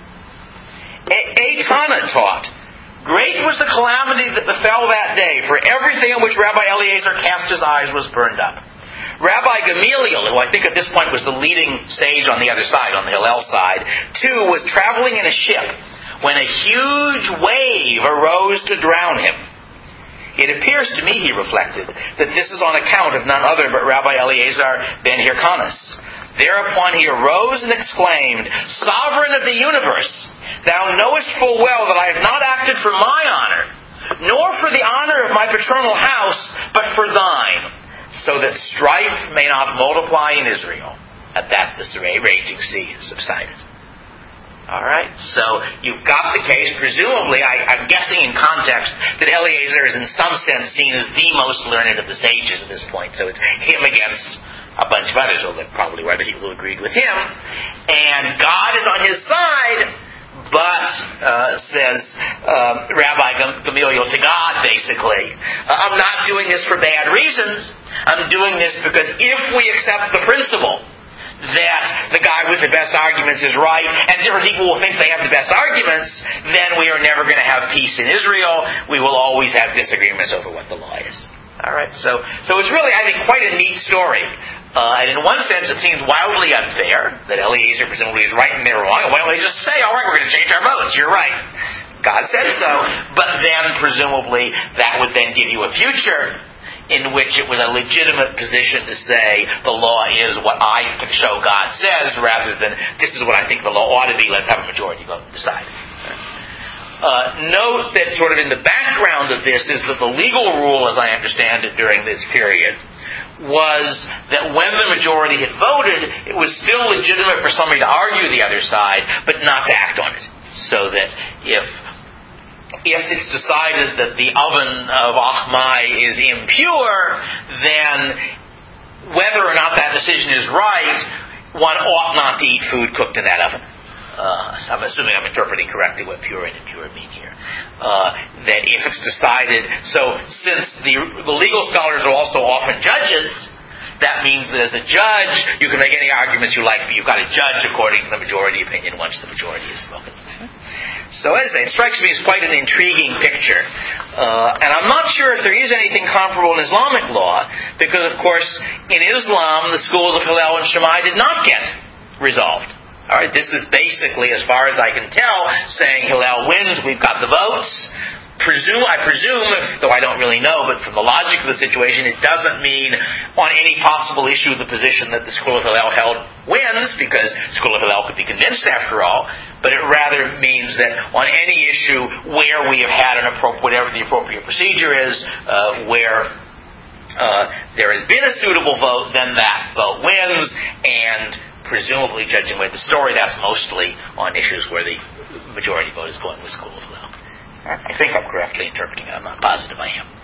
Eitanah taught, great was the calamity that befell that day, for everything on which Rabbi Eliezer cast his eyes was burned up. Rabbi Gamaliel, who I think at this point was the leading sage on the other side, on the Hillel side, too, was traveling in a ship when a huge wave arose to drown him. It appears to me, he reflected, that this is on account of none other but Rabbi Eliezer ben Hyrcanus. Thereupon he arose and exclaimed, Sovereign of the universe, thou knowest full well that I have not acted for my honor, nor for the honor of my paternal house, but for thine, so that strife may not multiply in Israel. At that the raging sea subsided. All right, so you've got the case. Presumably, I, I'm guessing in context that Eliezer is in some sense seen as the most learned of the sages at this point. So it's him against a bunch of others, although probably other people who agreed with him. And God is on his side, but, uh, says uh, Rabbi Gamaliel to God, basically, I'm not doing this for bad reasons. I'm doing this because if we accept the principle that the guy with the best arguments is right, and different people will think they have the best arguments, then we are never going to have peace in Israel. We will always have disagreements over what the law is. All right, so so it's really, I think, quite a neat story. Uh, and in one sense, it seems wildly unfair that Eliezer presumably is right and they're wrong. And why don't they just say, all right, we're going to change our votes. You're right. God said so. But then, presumably, that would then give you a future in which it was a legitimate position to say the law is what I can show God says, rather than this is what I think the law ought to be, let's have a majority vote and decide. Uh, note that sort of in the background of this is that the legal rule, as I understand it during this period, was that when the majority had voted, it was still legitimate for somebody to argue the other side, but not to act on it. So that if If it's decided that the oven of Achmai is impure, then whether or not that decision is right, one ought not to eat food cooked in that oven. Uh, so I'm assuming I'm interpreting correctly what pure and impure mean here. Uh, that if it's decided, so since the, the legal scholars are also often judges, that means that as a judge, you can make any arguments you like, but you've got to judge according to the majority opinion once the majority is spoken. So as I say, it strikes me as quite an intriguing picture. Uh, and I'm not sure if there is anything comparable in Islamic law, because of course, in Islam, the schools of Hillel and Shammai did not get resolved. All right, this is basically, as far as I can tell, saying Hillel wins, we've got the votes. Presume, I presume, though I don't really know, but from the logic of the situation, it doesn't mean on any possible issue the position that the school of Hillel held wins, because the school of Hillel could be convinced after all, but it rather means that on any issue where we have had an appropriate, whatever the appropriate procedure is, uh, where uh, there has been a suitable vote, then that vote wins, and presumably, judging by the story, that's mostly on issues where the majority vote is going with school of Hillel. I think I'm correctly interpreting it. I'm not positive I am.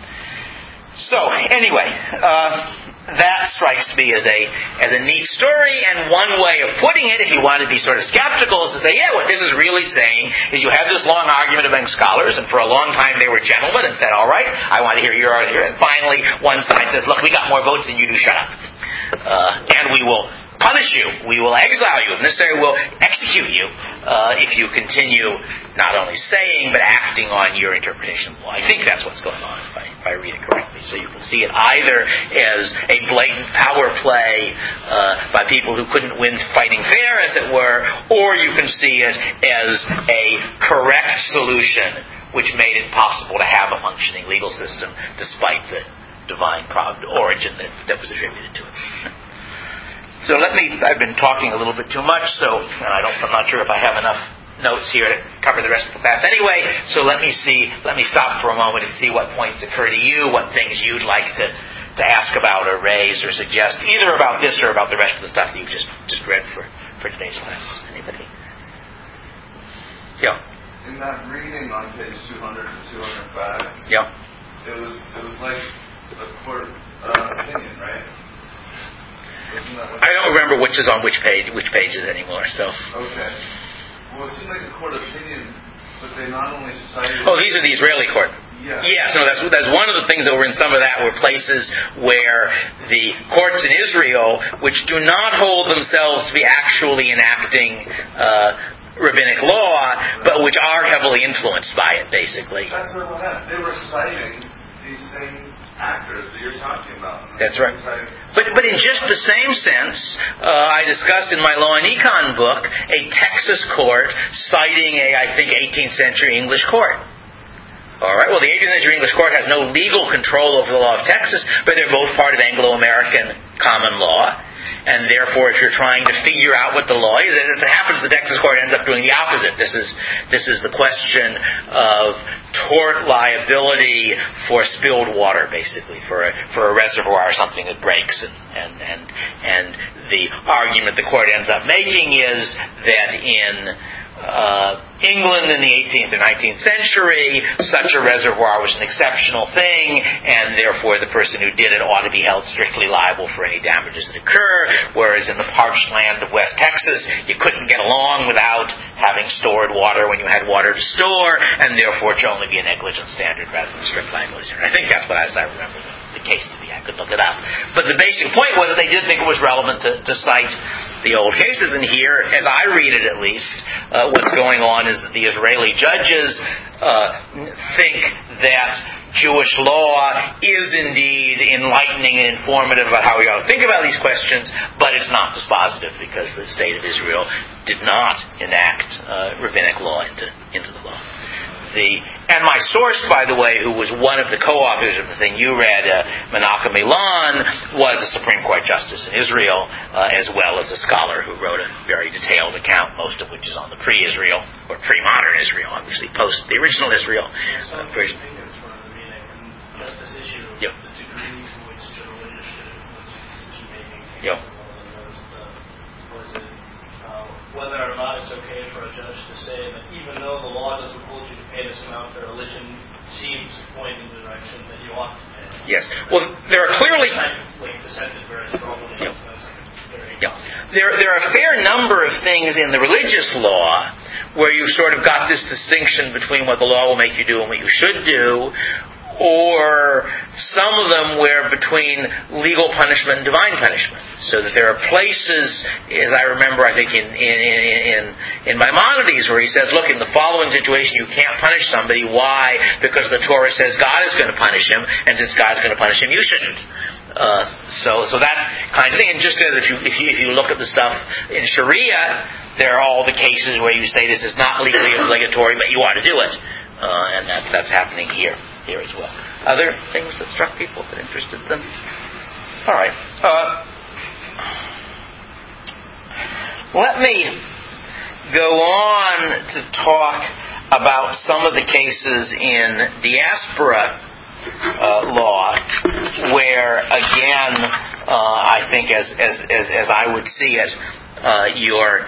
So, anyway, uh, that strikes me as a as a neat story, and one way of putting it, if you want to be sort of skeptical, is to say, yeah, what this is really saying is you had this long argument among scholars, and for a long time they were gentlemen and said, all right, I want to hear your argument. And finally, one side says, look, we got more votes than you do, shut up. Uh, and we will punish you, we will exile you, if necessary, we'll execute you uh, if you continue not only saying but acting on your interpretation of the law. I think that's what's going on, if I, if I read it correctly. So you can see it either as a blatant power play uh, by people who couldn't win fighting fair, as it were, or you can see it as a correct solution which made it possible to have a functioning legal system despite the divine origin that, that was attributed to it. So let me, I've been talking a little bit too much, so and I don't, I'm not sure if I have enough notes here to cover the rest of the class anyway, so let me see, let me stop for a moment and see what points occur to you, what things you'd like to, to ask about or raise or suggest, either about this or about the rest of the stuff that you just, just read for, for today's class. Anybody? Yeah. In that reading on page two hundred to two hundred five, Yeah. it was it was like a court uh, opinion, right? Wasn't that what I don't remember which is on which page, which pages anymore. So. Okay. Well, it seemed like a court opinion, but they not only cited. Oh, these are the Israeli court. Yeah. Yes, no, that's that's one of the things that were in some of that were places where the courts in Israel, which do not hold themselves to be actually enacting uh, rabbinic law, but which are heavily influenced by it, basically. That's what I asked. They were citing these same actors that you're talking about. That's right. But but in just the same sense, uh, I discussed in my Law and Econ book a Texas court citing a, I think, eighteenth century English court. All right. Well, the eighteenth century English court has no legal control over the law of Texas, but they're both part of Anglo-American common law. And therefore, if you're trying to figure out what the law is, as it happens, the Texas court ends up doing the opposite. This is this is the question of tort liability for spilled water, basically, for a, for a reservoir or something that breaks. And, and and and the argument the court ends up making is that in Uh, England in the eighteenth or nineteenth century, such a reservoir was an exceptional thing, and therefore the person who did it ought to be held strictly liable for any damages that occur, whereas in the parched land of West Texas, you couldn't get along without having stored water when you had water to store, and therefore it should only be a negligent standard rather than strict liability. I think that's what I, as I remember the case to be. I could look it up. But the basic point was that they did think it was relevant to, to cite the old cases. And here, as I read it at least, uh, what's going on is that the Israeli judges uh, think that Jewish law is indeed enlightening and informative about how we ought to think about these questions, but it's not dispositive because the state of Israel did not enact uh, rabbinic law into, into the law. The, and my source, by the way, who was one of the co-authors of the thing you read, uh, Menachem Ilan, was a Supreme Court justice in Israel, uh, as well as a scholar who wrote a very detailed account, most of which is on the pre-Israel, or pre-modern Israel, obviously, post the original Israel uh, version. Just this issue of Yep. the degree to which general leadership was decision-making. Yep. Was it uh, whether or not it's okay for a judge to say that even though the law doesn't hold you to pay this amount, their religion seems to point in the direction that you ought to pay. Yes. Well, there are clearly... Like dissented very strongly. Yep. So it's like a very Yeah. There, there are a fair number of things in the religious law where you've sort of got this distinction between what the law will make you do and what you should do, or some of them where between legal punishment and divine punishment. So that there are places, as I remember, I think in in, in, in Maimonides, where he says, look, in the following situation you can't punish somebody. Why? Because the Torah says God is going to punish him, and since God's going to punish him, you shouldn't. Uh, so so that kind of thing. And just as if you, if you if you look at the stuff in Sharia, there are all the cases where you say this is not legally obligatory, but you ought to do it. Uh, and that's that's happening here. Here as well. Other things that struck people that interested them? All right. Uh, let me go on to talk about some of the cases in diaspora uh, law where, again, uh, I think as, as, as, as I would see it, uh, you're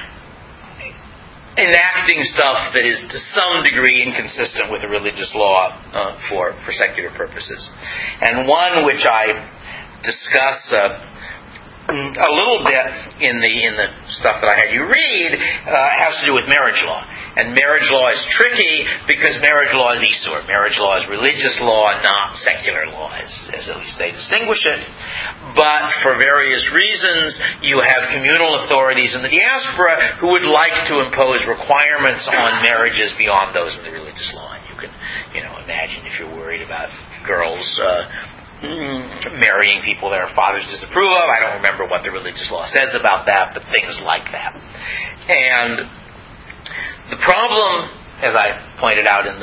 enacting stuff that is to some degree inconsistent with the religious law uh, for, for secular purposes. And one which I discuss uh, a little bit in the in the stuff that I had you read uh, has to do with marriage law. And marriage law is tricky because marriage law is Isur. Marriage law is religious law, not secular law, as, as at least they distinguish it. But for various reasons, you have communal authorities in the diaspora who would like to impose requirements on marriages beyond those in the religious law. And you can, you know, imagine if you're worried about girls uh, marrying people their fathers disapprove of. I don't remember what the religious law says about that, but things like that. And the problem, as I pointed out in the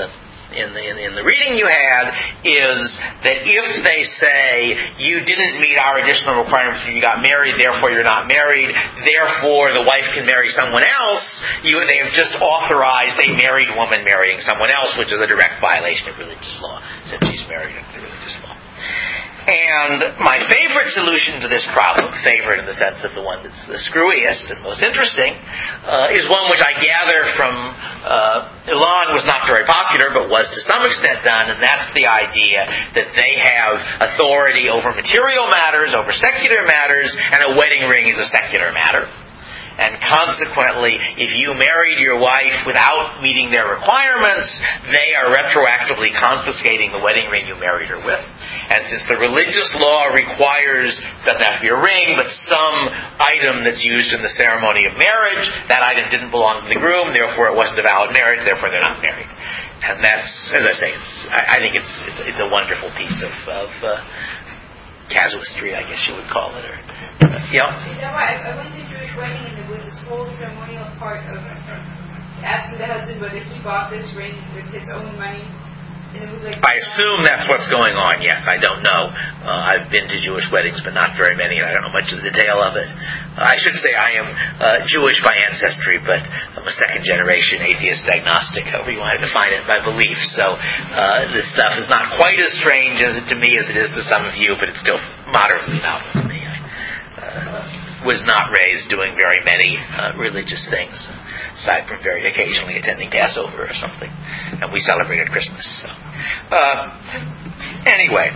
in the, in, in the reading you had is that if they say you didn't meet our additional requirements when you got married, therefore you're not married, therefore the wife can marry someone else, you, they have just authorized a married woman marrying someone else, which is a direct violation of religious law, since she's married under religious law. And my favorite solution to this problem, favorite in the sense of the one that's the screwiest and most interesting, uh, is one which I gather from uh, Ilan was not very popular, but was to some extent done, and that's the idea that they have authority over material matters, over secular matters, and a wedding ring is a secular matter. And consequently, if you married your wife without meeting their requirements, they are retroactively confiscating the wedding ring you married her with. And since the religious law requires, doesn't have to be a ring, but some item that's used in the ceremony of marriage, that item didn't belong to the groom, therefore it wasn't a valid marriage, therefore they're not married. And that's, as I say, it's, I, I think it's, it's it's a wonderful piece of, of uh, casuistry, I guess you would call it. Or, uh, yeah? Is that why I, I went to a Jewish wedding and there was this whole ceremonial part of asking the husband whether he bought this ring with his own money. And it was like, I assume that's what's going on, yes. I don't know. Uh, I've been to Jewish weddings, but not very many, and I don't know much of the detail of it. Uh, I should say I am uh, Jewish by ancestry, but I'm a second-generation atheist agnostic, however you want to define it, by belief. So uh, this stuff is not quite as strange as it, to me as it is to some of you, but it's still moderately novel to me. I uh, was not raised doing very many uh, religious things, aside from very occasionally attending Passover or something. And we celebrated Christmas. So. Uh, anyway.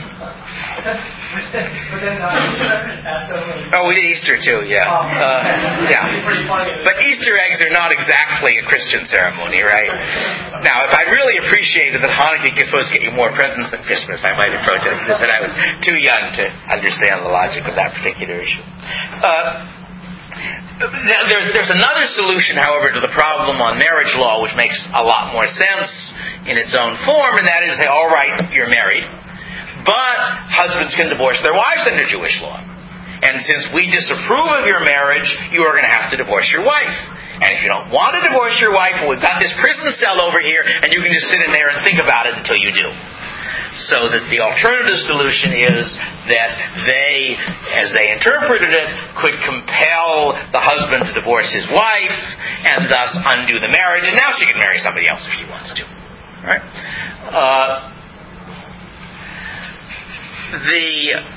But then uh, Easter and Passover. Oh, we did Easter too, yeah. Uh, yeah. But Easter eggs are not exactly a Christian ceremony, right? Now, if I really appreciated that Hanukkah is supposed to get you more presents than Christmas, I might have protested, but I was too young to understand the logic of that particular issue. Uh, There's, there's another solution, however, to the problem on marriage law, which makes a lot more sense in its own form, and that is, say, all right, you're married, but husbands can divorce their wives under Jewish law. And since we disapprove of your marriage, you are going to have to divorce your wife. And if you don't want to divorce your wife, well, we've got this prison cell over here, and you can just sit in there and think about it until you do. So that the alternative solution is that they, as they interpreted it, could compel the husband to divorce his wife and thus undo the marriage, and now she can marry somebody else if she wants to. All right? Uh, the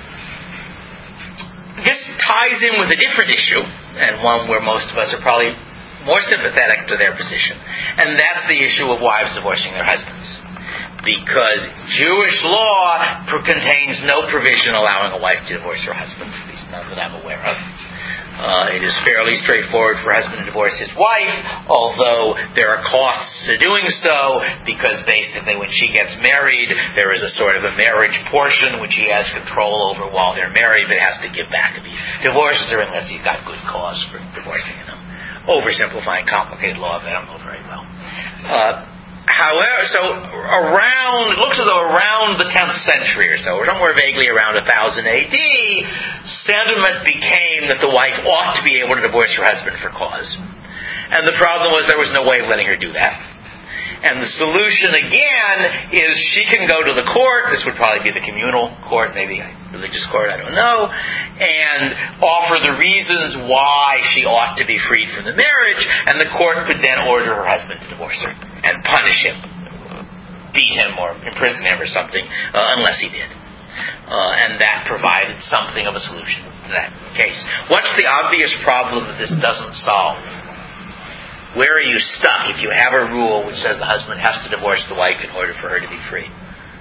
this ties in with a different issue, and one where most of us are probably more sympathetic to their position, and that's the issue of wives divorcing their husbands. Because Jewish law contains no provision allowing a wife to divorce her husband, at least none that I'm aware of. Uh, it is fairly straightforward for a husband to divorce his wife, although there are costs to doing so, because basically when she gets married, there is a sort of a marriage portion which he has control over while they're married, but has to give back if he divorces her unless he's got good cause for divorcing her. Oversimplifying complicated law that I don't know very well. Uh, However, so around, it looks as though around the tenth century or so, or somewhere vaguely around one thousand A D, sentiment became that the wife ought to be able to divorce her husband for cause. And the problem was there was no way of letting her do that. And the solution, again, is she can go to the court, this would probably be the communal court, maybe religious court, I don't know, and offer the reasons why she ought to be freed from the marriage, and the court could then order her husband to divorce her and punish him, beat him or imprison him or something, uh, unless he did. Uh, and that provided something of a solution to that case. What's the obvious problem that this doesn't solve? Where are you stuck if you have a rule which says the husband has to divorce the wife in order for her to be free?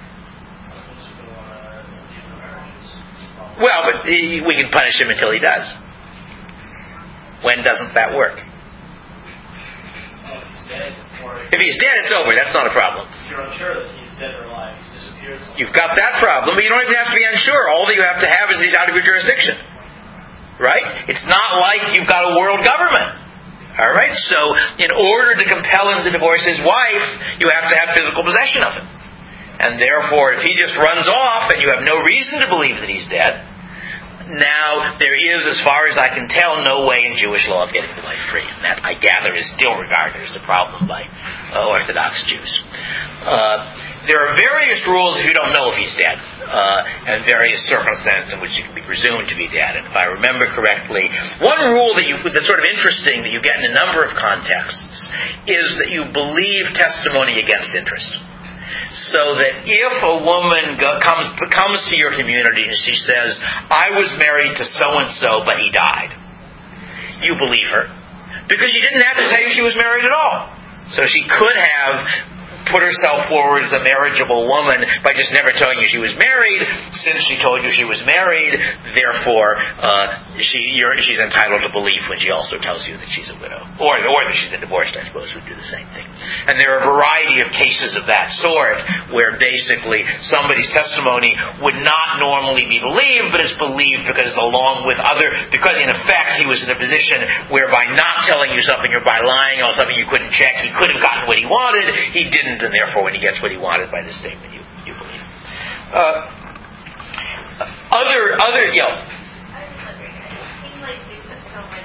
Well, but he, we can punish him until he does. When doesn't that work? If he's dead, it's over. That's not a problem. You're unsure that he's dead or alive. He's disappeared somewhere. You've got that problem, but you don't even have to be unsure. All that you have to have is he's out of your jurisdiction. Right? It's not like you've got a world government. All right? So, in order to compel him to divorce his wife, you have to have physical possession of him. And therefore, if he just runs off and you have no reason to believe that he's dead, now there is, as far as I can tell, no way in Jewish law of getting the wife free. And that, I gather, is still regarded as a problem by uh, Orthodox Jews. Uh, there are various rules if you don't know if he's dead, uh, and various circumstances in which he can be presumed to be dead. And if I remember correctly, one rule that you, that's sort of interesting that you get in a number of contexts is that you believe testimony against interest. So that if a woman go, comes comes to your community and she says, I was married to so-and-so, but he died, you believe her. Because she didn't have to tell you she was married at all. So she could have put herself forward as a marriageable woman by just never telling you she was married. Since she told you she was married, therefore uh, she you're, she's entitled to belief when she also tells you that she's a widow. Or, or that she's been divorced, I suppose, would do the same thing. And there are a variety of cases of that sort where basically somebody's testimony would not normally be believed, but is believed because along with other, because in effect he was in a position where by not telling you something or by lying on something you couldn't check, he could have gotten what he wanted, he didn't, and therefore when he gets what he wanted by this statement, you, you believe. Uh, other, other, you know. I was wondering, it seems like you put so much,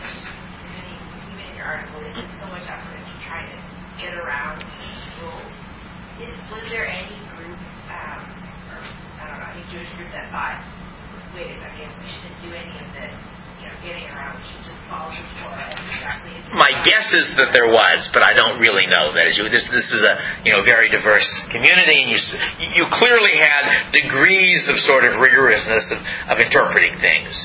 even in your article, you put so much effort into trying to get around these rules. Is, was there any group, um, or I don't know, any Jewish group that thought, wait a second, we shouldn't do any of this, you know, getting around, we should just follow the Torah exactly? My guess is that there was, but I don't really know. That is, this this is a you know very diverse community, and you you clearly had degrees of sort of rigorousness of, of interpreting things.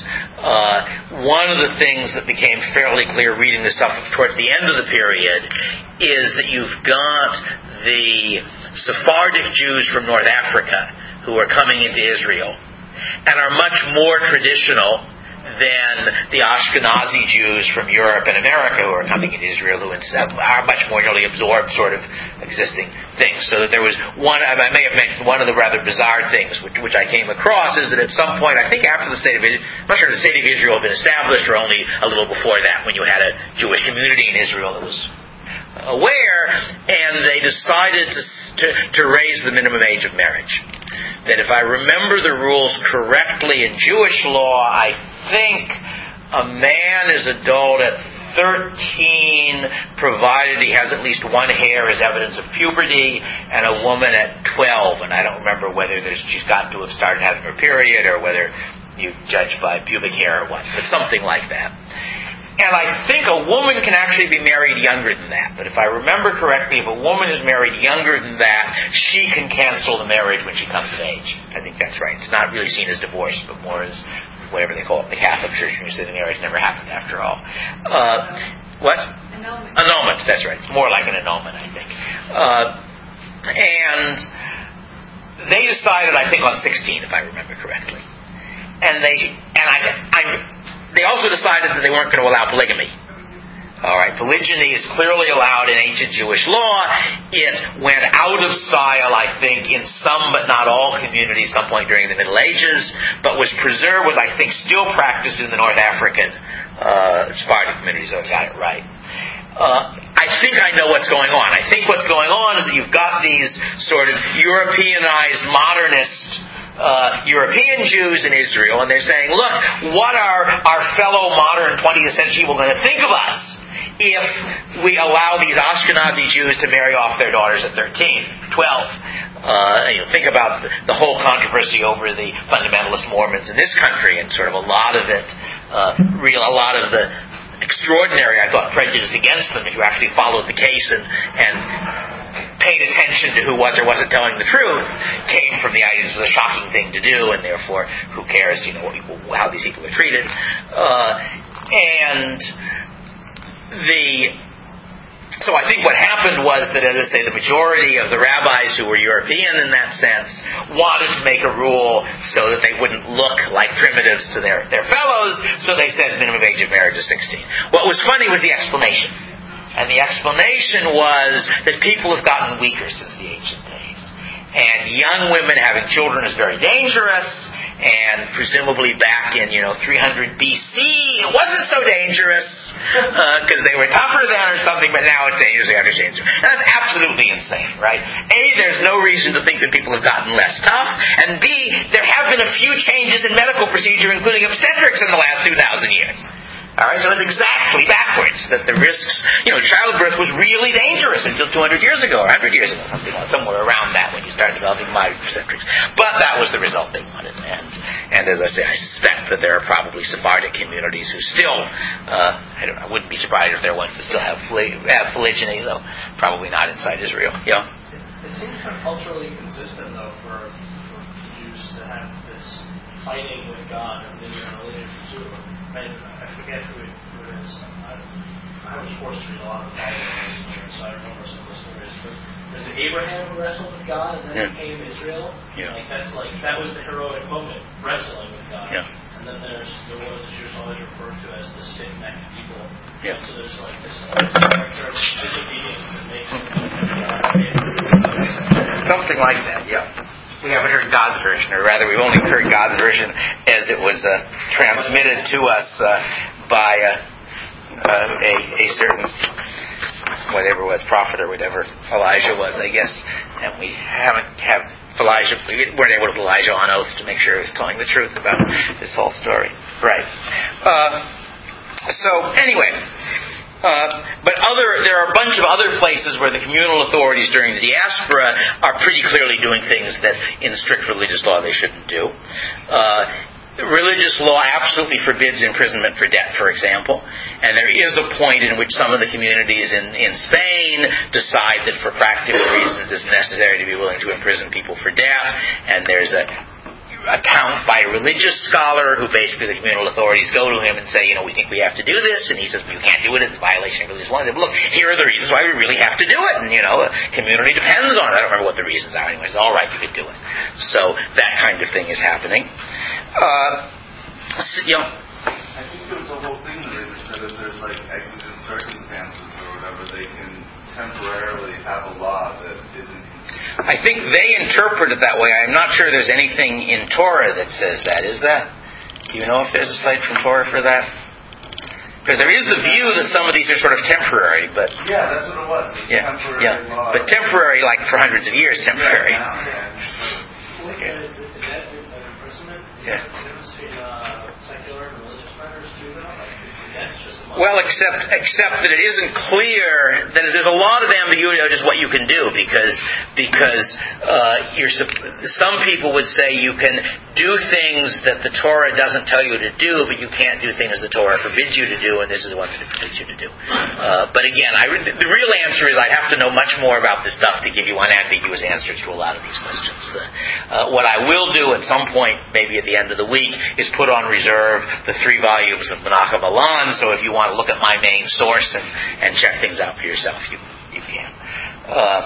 Uh, one of the things that became fairly clear reading the stuff towards the end of the period is that you've got the Sephardic Jews from North Africa who are coming into Israel and are much more traditional than the Ashkenazi Jews from Europe and America who are coming into Israel, who are much more nearly absorbed sort of existing things. So that there was one, I may have mentioned one of the rather bizarre things which, which I came across is that at some point, I think after the state of Israel, I'm not sure if the state of Israel had been established or only a little before that, when you had a Jewish community in Israel that was aware, and they decided to, to, to raise the minimum age of marriage. That if I remember the rules correctly in Jewish law, I think a man is adult at thirteen, provided he has at least one hair as evidence of puberty, and a woman at twelve. And I don't remember whether there's, she's got to have started having her period or whether you judge by pubic hair or what, but something like that. And I think a woman can actually be married younger than that. But if I remember correctly, if a woman is married younger than that, she can cancel the marriage when she comes of age. I think that's right. It's not really seen as divorce, but more as whatever they call it, the Catholic Church, when you say the marriage never happened after all. Uh, what? Annulment. Annulment, that's right. It's more like an annulment, I think. Uh, and they decided, I think, on sixteen, if I remember correctly. And they, and I, I They also decided that they weren't going to allow polygamy. All right, polygyny is clearly allowed in ancient Jewish law. It went out of style, I think, in some but not all communities some point during the Middle Ages, but was preserved, was I think still practiced in the North African uh, Sephardic communities, if I got it right. Uh, I think I know what's going on. I think what's going on is that you've got these sort of Europeanized modernist Uh, European Jews in Israel, and they're saying, look, what are our fellow modern twentieth century people going to think of us if we allow these Ashkenazi Jews to marry off their daughters at thirteen, twelve? Uh, you know, think about the, the whole controversy over the fundamentalist Mormons in this country, and sort of a lot of it, uh, real, a lot of the extraordinary, I thought, prejudice against them if you actually followed the case and, and paid attention to who was or wasn't telling the truth, came from the idea this was a shocking thing to do, and therefore, who cares, you know, what people, how these people are treated. Uh, and the so I think what happened was that, as I say, the majority of the rabbis who were European in that sense wanted to make a rule so that they wouldn't look like primitives to their, their fellows, so they said minimum age of marriage is sixteen. What was funny was the explanation. And the explanation was that people have gotten weaker since the ancient days. And young women having children is very dangerous. And presumably back in, you know, three hundred B C, it wasn't so dangerous because uh, they were tougher then or something, but now it's dangerous. They understand. That's absolutely insane, right? A, there's no reason to think that people have gotten less tough. And B, there have been a few changes in medical procedure, including obstetrics, in the last two thousand years. All right, so it's exactly backwards. That the risks, you know, childbirth was really dangerous until two hundred years ago, or one hundred years ago, something like somewhere around that when you start developing modern preceptories. But that was the result they wanted, and and as I say, I suspect that there are probably Sephardic communities who still, uh, I don't know, I wouldn't be surprised if there are ones that still have, have polygyny, though probably not inside Israel. Yeah. It, it seems kind of culturally consistent, though, for, for Jews to have this fighting with God and living on a lineage too. I, I forget who it, who it is. I, I was forced to read a lot of the Bible, so I remember some of the stories. But there's an Abraham who wrestled with God and then yeah. became Israel. Yeah. Like that's like that was the heroic moment, wrestling with God. Yeah. And then there's the one that the Jewish scholars refer to as the stiff-necked people. Yeah. And so there's like this character of disobedience that makes something like that. Yeah. We haven't heard God's version, or rather, we've only heard God's version as it was uh, transmitted to us uh, by uh, uh, a, a certain, whatever it was, prophet or whatever Elijah was, I guess. And we haven't have Elijah. We weren't able to put Elijah on oath to make sure he was telling the truth about this whole story. Right. Uh, so anyway. Uh, but other, there are a bunch of other places where the communal authorities during the diaspora are pretty clearly doing things that in strict religious law they shouldn't do. Uh, religious law absolutely forbids imprisonment for debt, for example. And there is a point in which some of the communities in, in Spain decide that for practical reasons it's necessary to be willing to imprison people for debt. And there's a account by a religious scholar who basically the communal authorities go to him and say, you know, we think we have to do this, and he says, well, you can't do it, it's a violation of religious law. They say, well, look, here are the reasons why we really have to do it, and, you know, the community depends on it. I don't remember what the reasons are. Anyways, all right, you could do it. So that kind of thing is happening. Uh, you know, I think there was a whole thing that they just said that there's like exigent circumstances or whatever, they can temporarily have a law that isn't. I think they interpret it that way. I'm not sure there's anything in Torah that says that. Is that? Do you know if there's a site from Torah for that? Because there is the view that some of these are sort of temporary, but yeah, that's what it was. It's yeah, temporary yeah, law. but temporary, like for hundreds of years, temporary. Yeah, now, yeah. With the, with the debt and imprisonment, Yeah. in uh, secular and religious matters too, though? Like, that's just a Well, except except that it isn't clear that there's a lot of ambiguity on just what you can do, because because uh, you're some people would say you can do things that the Torah doesn't tell you to do, but you can't do things the Torah forbids you to do, and this is the one that it forbids you to do. Uh, but again, I, the real answer is I'd have to know much more about this stuff to give you unambiguous answers to a lot of these questions. The, uh, what I will do at some point, maybe at the end of the week, is put on reserve the three volumes of Menachem Alan, so if you want to look at my main source and, and check things out for yourself, you, you can. Uh,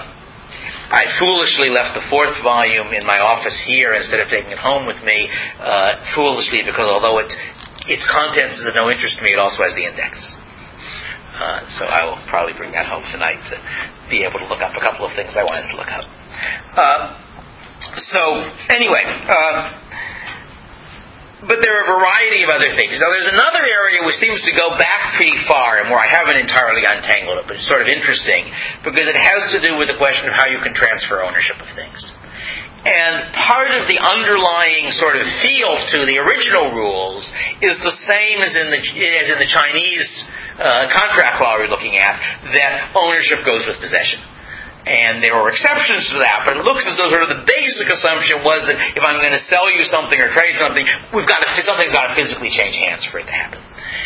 I foolishly left the fourth volume in my office here instead of taking it home with me, uh, foolishly, because although it, its contents is of no interest to me, it also has the index. Uh, so I will probably bring that home tonight to be able to look up a couple of things I wanted to look up. Uh, so, anyway, uh, but there are a variety of other things. Now, there's another area which seems to go back pretty far and where I haven't entirely untangled it, but it's sort of interesting because it has to do with the question of how you can transfer ownership of things. And part of the underlying sort of feel to the original rules is the same as in the as in the Chinese uh, contract law we're looking at, that ownership goes with possession. And there were exceptions to that, but it looks as though sort of the basic assumption was that if I'm going to sell you something or trade something, we've got to, something's got to physically change hands for it to happen.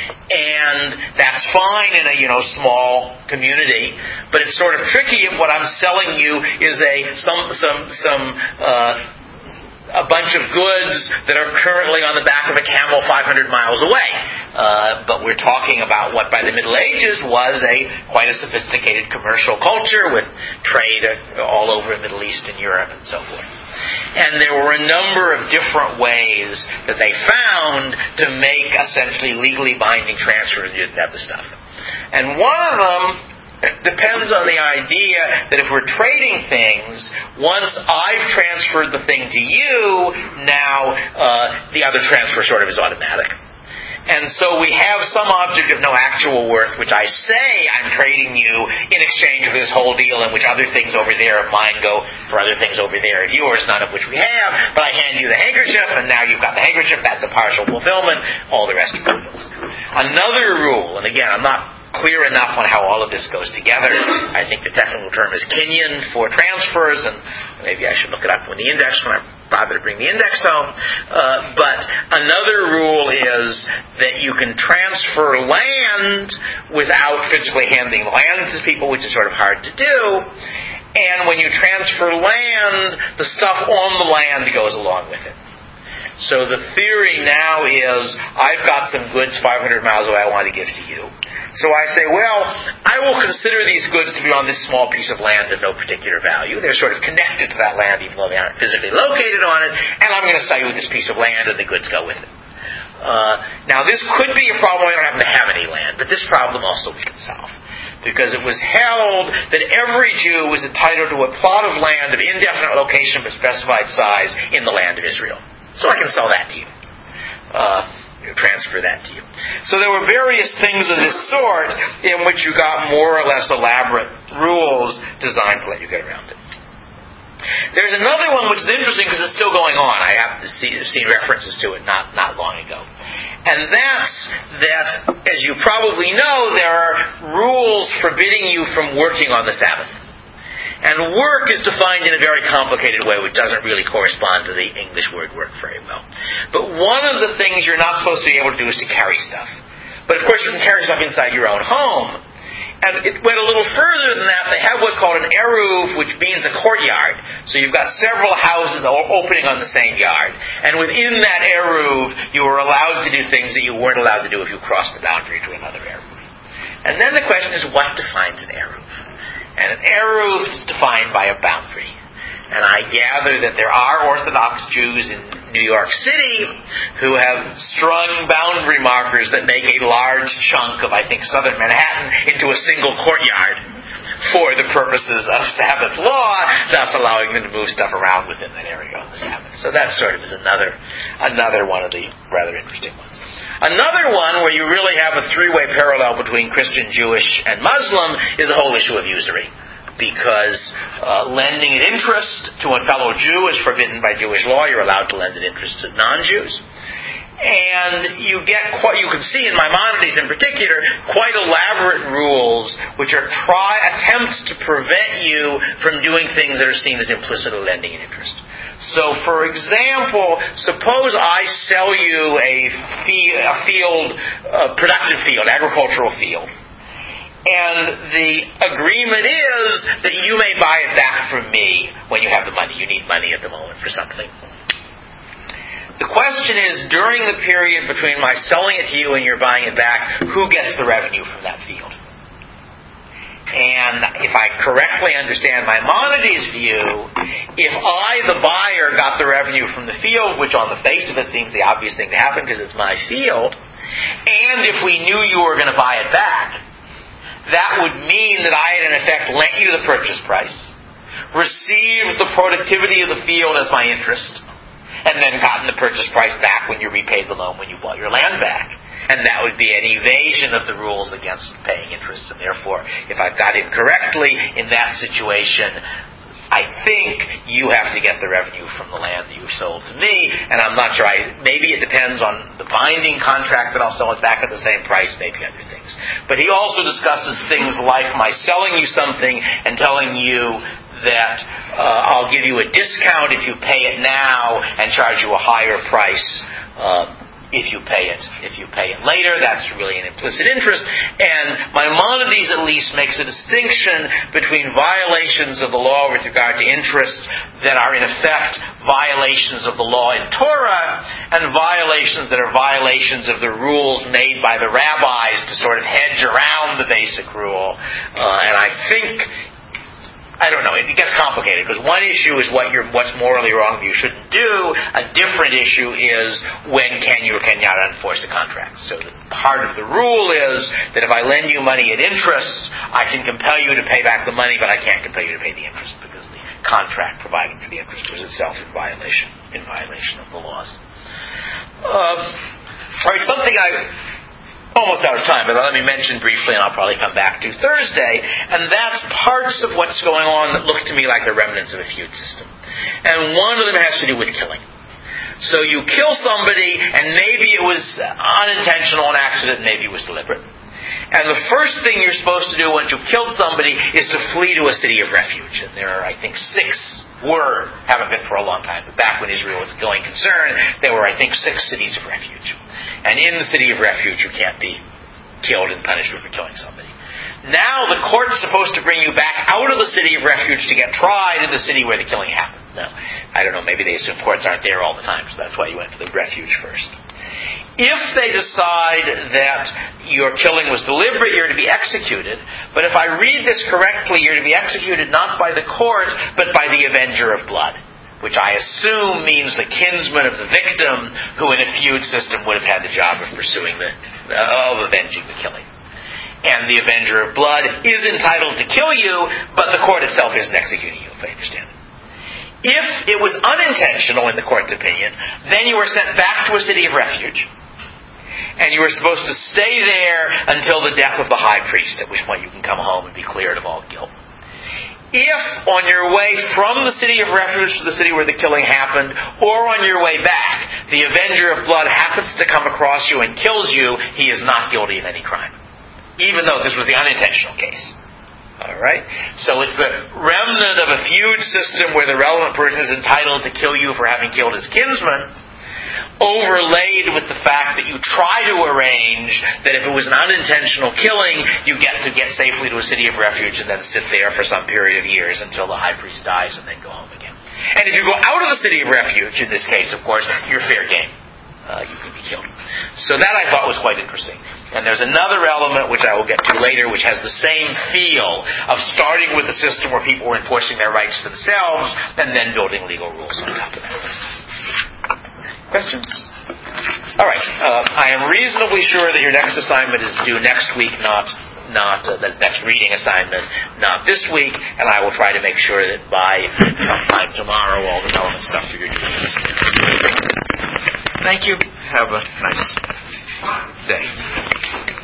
And that's fine in a, you know, small community, but it's sort of tricky if what I'm selling you is a some some some uh, a bunch of goods that are currently on the back of a camel five hundred miles away. Uh, but we're talking about what by the Middle Ages was a quite a sophisticated commercial culture with trade all over the Middle East and Europe and so forth. And there were a number of different ways that they found to make essentially legally binding transfers. You didn't have the stuff. And one of them depends on the idea that if we're trading things, once I've transferred the thing to you, now uh, the other transfer sort of is automatic. And so we have some object of no actual worth, which I say I'm trading you in exchange for this whole deal, in which other things over there of mine go for other things over there of yours, none of which we have, but I hand you the handkerchief, and now you've got the handkerchief, that's a partial fulfillment, all the rest of it. Another rule, and again, I'm not clear enough on how all of this goes together. I think the technical term is Kenyon for transfers, and maybe I should look it up when the index, when I bother to bring the index home. Uh, but another rule is that you can transfer land without physically handing the land to people, which is sort of hard to do. And when you transfer land, the stuff on the land goes along with it. So the theory now is, I've got some goods five hundred miles away I want to give to you. So I say, well, I will consider these goods to be on this small piece of land of no particular value. They're sort of connected to that land even though they aren't physically located on it, and I'm going to sell you this piece of land and the goods go with it. Uh, now this could be a problem. I don't happen to have any land, but this problem also we can solve. Because it was held that every Jew was entitled to a plot of land of indefinite location but specified size in the land of Israel. So I can sell that to you. Uh, transfer that to you. So there were various things of this sort in which you got more or less elaborate rules designed to let you get around it. There's another one which is interesting because it's still going on. I have see, seen references to it not, not long ago. And that's that, as you probably know, there are rules forbidding you from working on the Sabbath. And work is defined in a very complicated way, which doesn't really correspond to the English word work very well. But one of the things you're not supposed to be able to do is to carry stuff. But of course you can carry stuff inside your own home. And it went a little further than that. They have what's called an eruv, which means a courtyard. So you've got several houses opening on the same yard. And within that eruv, you were allowed to do things that you weren't allowed to do if you crossed the boundary to another eruv. And then the question is, what defines an eruv? And an eruv is defined by a boundary. And I gather that there are Orthodox Jews in New York City who have strung boundary markers that make a large chunk of, I think, southern Manhattan into a single courtyard for the purposes of Sabbath law, thus allowing them to move stuff around within that area on the Sabbath. So that sort of is another, another one of the rather interesting ones. Another one where you really have a three-way parallel between Christian, Jewish, and Muslim is the whole issue of usury. Because uh, lending at interest to a fellow Jew is forbidden by Jewish law. You're allowed to lend at interest to non-Jews. And you get quite, you can see in Maimonides in particular, quite elaborate rules which are try attempts to prevent you from doing things that are seen as implicit lending at interest. So, for example, suppose I sell you a, fee, a field, a productive field, agricultural field. And the agreement is that you may buy it back from me when you have the money. You need money at the moment for something. The question is, during the period between my selling it to you and you're buying it back, who gets the revenue from that field? And if I correctly understand Maimonides' view, if I, the buyer, got the revenue from the field, which on the face of it seems the obvious thing to happen because it's my field, and if we knew you were going to buy it back, that would mean that I had in effect lent you the purchase price, received the productivity of the field as my interest, and then gotten the purchase price back when you repaid the loan when you bought your land back. And that would be an evasion of the rules against paying interest. And therefore, if I've got it correctly, in that situation, I think you have to get the revenue from the land that you've sold to me. And I'm not sure. I, maybe it depends on the binding contract that I'll sell it back at the same price, maybe other things. But he also discusses things like my selling you something and telling you that uh, I'll give you a discount if you pay it now and charge you a higher price uh, if you pay it if you pay it later. That's really an implicit interest. And Maimonides at least makes a distinction between violations of the law with regard to interest that are in effect violations of the law in Torah and violations that are violations of the rules made by the rabbis to sort of hedge around the basic rule. Uh, and I think I don't know. It gets complicated because one issue is what you're, what's morally wrong that you shouldn't do. A different issue is when can you or can you not enforce a contract. So the part of the rule is that if I lend you money at interest, I can compel you to pay back the money, but I can't compel you to pay the interest because the contract providing for the interest was itself in violation in violation of the laws. Um, all right, something I. Almost out of time, but let me mention briefly, and I'll probably come back to Thursday, and that's parts of what's going on that look to me like the remnants of a feud system. And one of them has to do with killing. So you kill somebody, and maybe it was unintentional, an accident, maybe it was deliberate. And the first thing you're supposed to do once you've killed somebody is to flee to a city of refuge. And there are, I think, six, were, haven't been for a long time, but back when Israel was a going concern, there were, I think, six cities of refuge. And in the city of refuge, you can't be killed and punished for killing somebody. Now the court's supposed to bring you back out of the city of refuge to get tried in the city where the killing happened. Now, I don't know, maybe they assume courts aren't there all the time, so that's why you went to the refuge first. If they decide that your killing was deliberate, you're to be executed. But if I read this correctly, you're to be executed not by the court, but by the avenger of blood, which I assume means the kinsman of the victim, who in a feud system would have had the job of pursuing the, uh, of avenging the killing. And the avenger of blood is entitled to kill you, but the court itself isn't executing you, if I understand it. If it was unintentional in the court's opinion, then you were sent back to a city of refuge, and you were supposed to stay there until the death of the high priest, at which point you can come home and be cleared of all guilt. If on your way from the city of refuge to the city where the killing happened, or on your way back, the avenger of blood happens to come across you and kills you, he is not guilty of any crime, even though this was the unintentional case. All right? So it's the remnant of a feud system where the relevant person is entitled to kill you for having killed his kinsman, overlaid with the fact that you try to arrange that if it was an unintentional killing, you get to get safely to a city of refuge and then sit there for some period of years until the high priest dies and then go home again. And if you go out of the city of refuge, in this case, of course, you're fair game. Uh, you can be killed. So that I thought was quite interesting. And there's another element, which I will get to later, which has the same feel of starting with a system where people were enforcing their rights themselves and then building legal rules on top of that. Questions? All right. Uh, I am reasonably sure that your next assignment is due next week, not not uh, the next reading assignment, not this week, and I will try to make sure that by sometime tomorrow all the relevant stuff for your duties. Thank you. Have a nice day.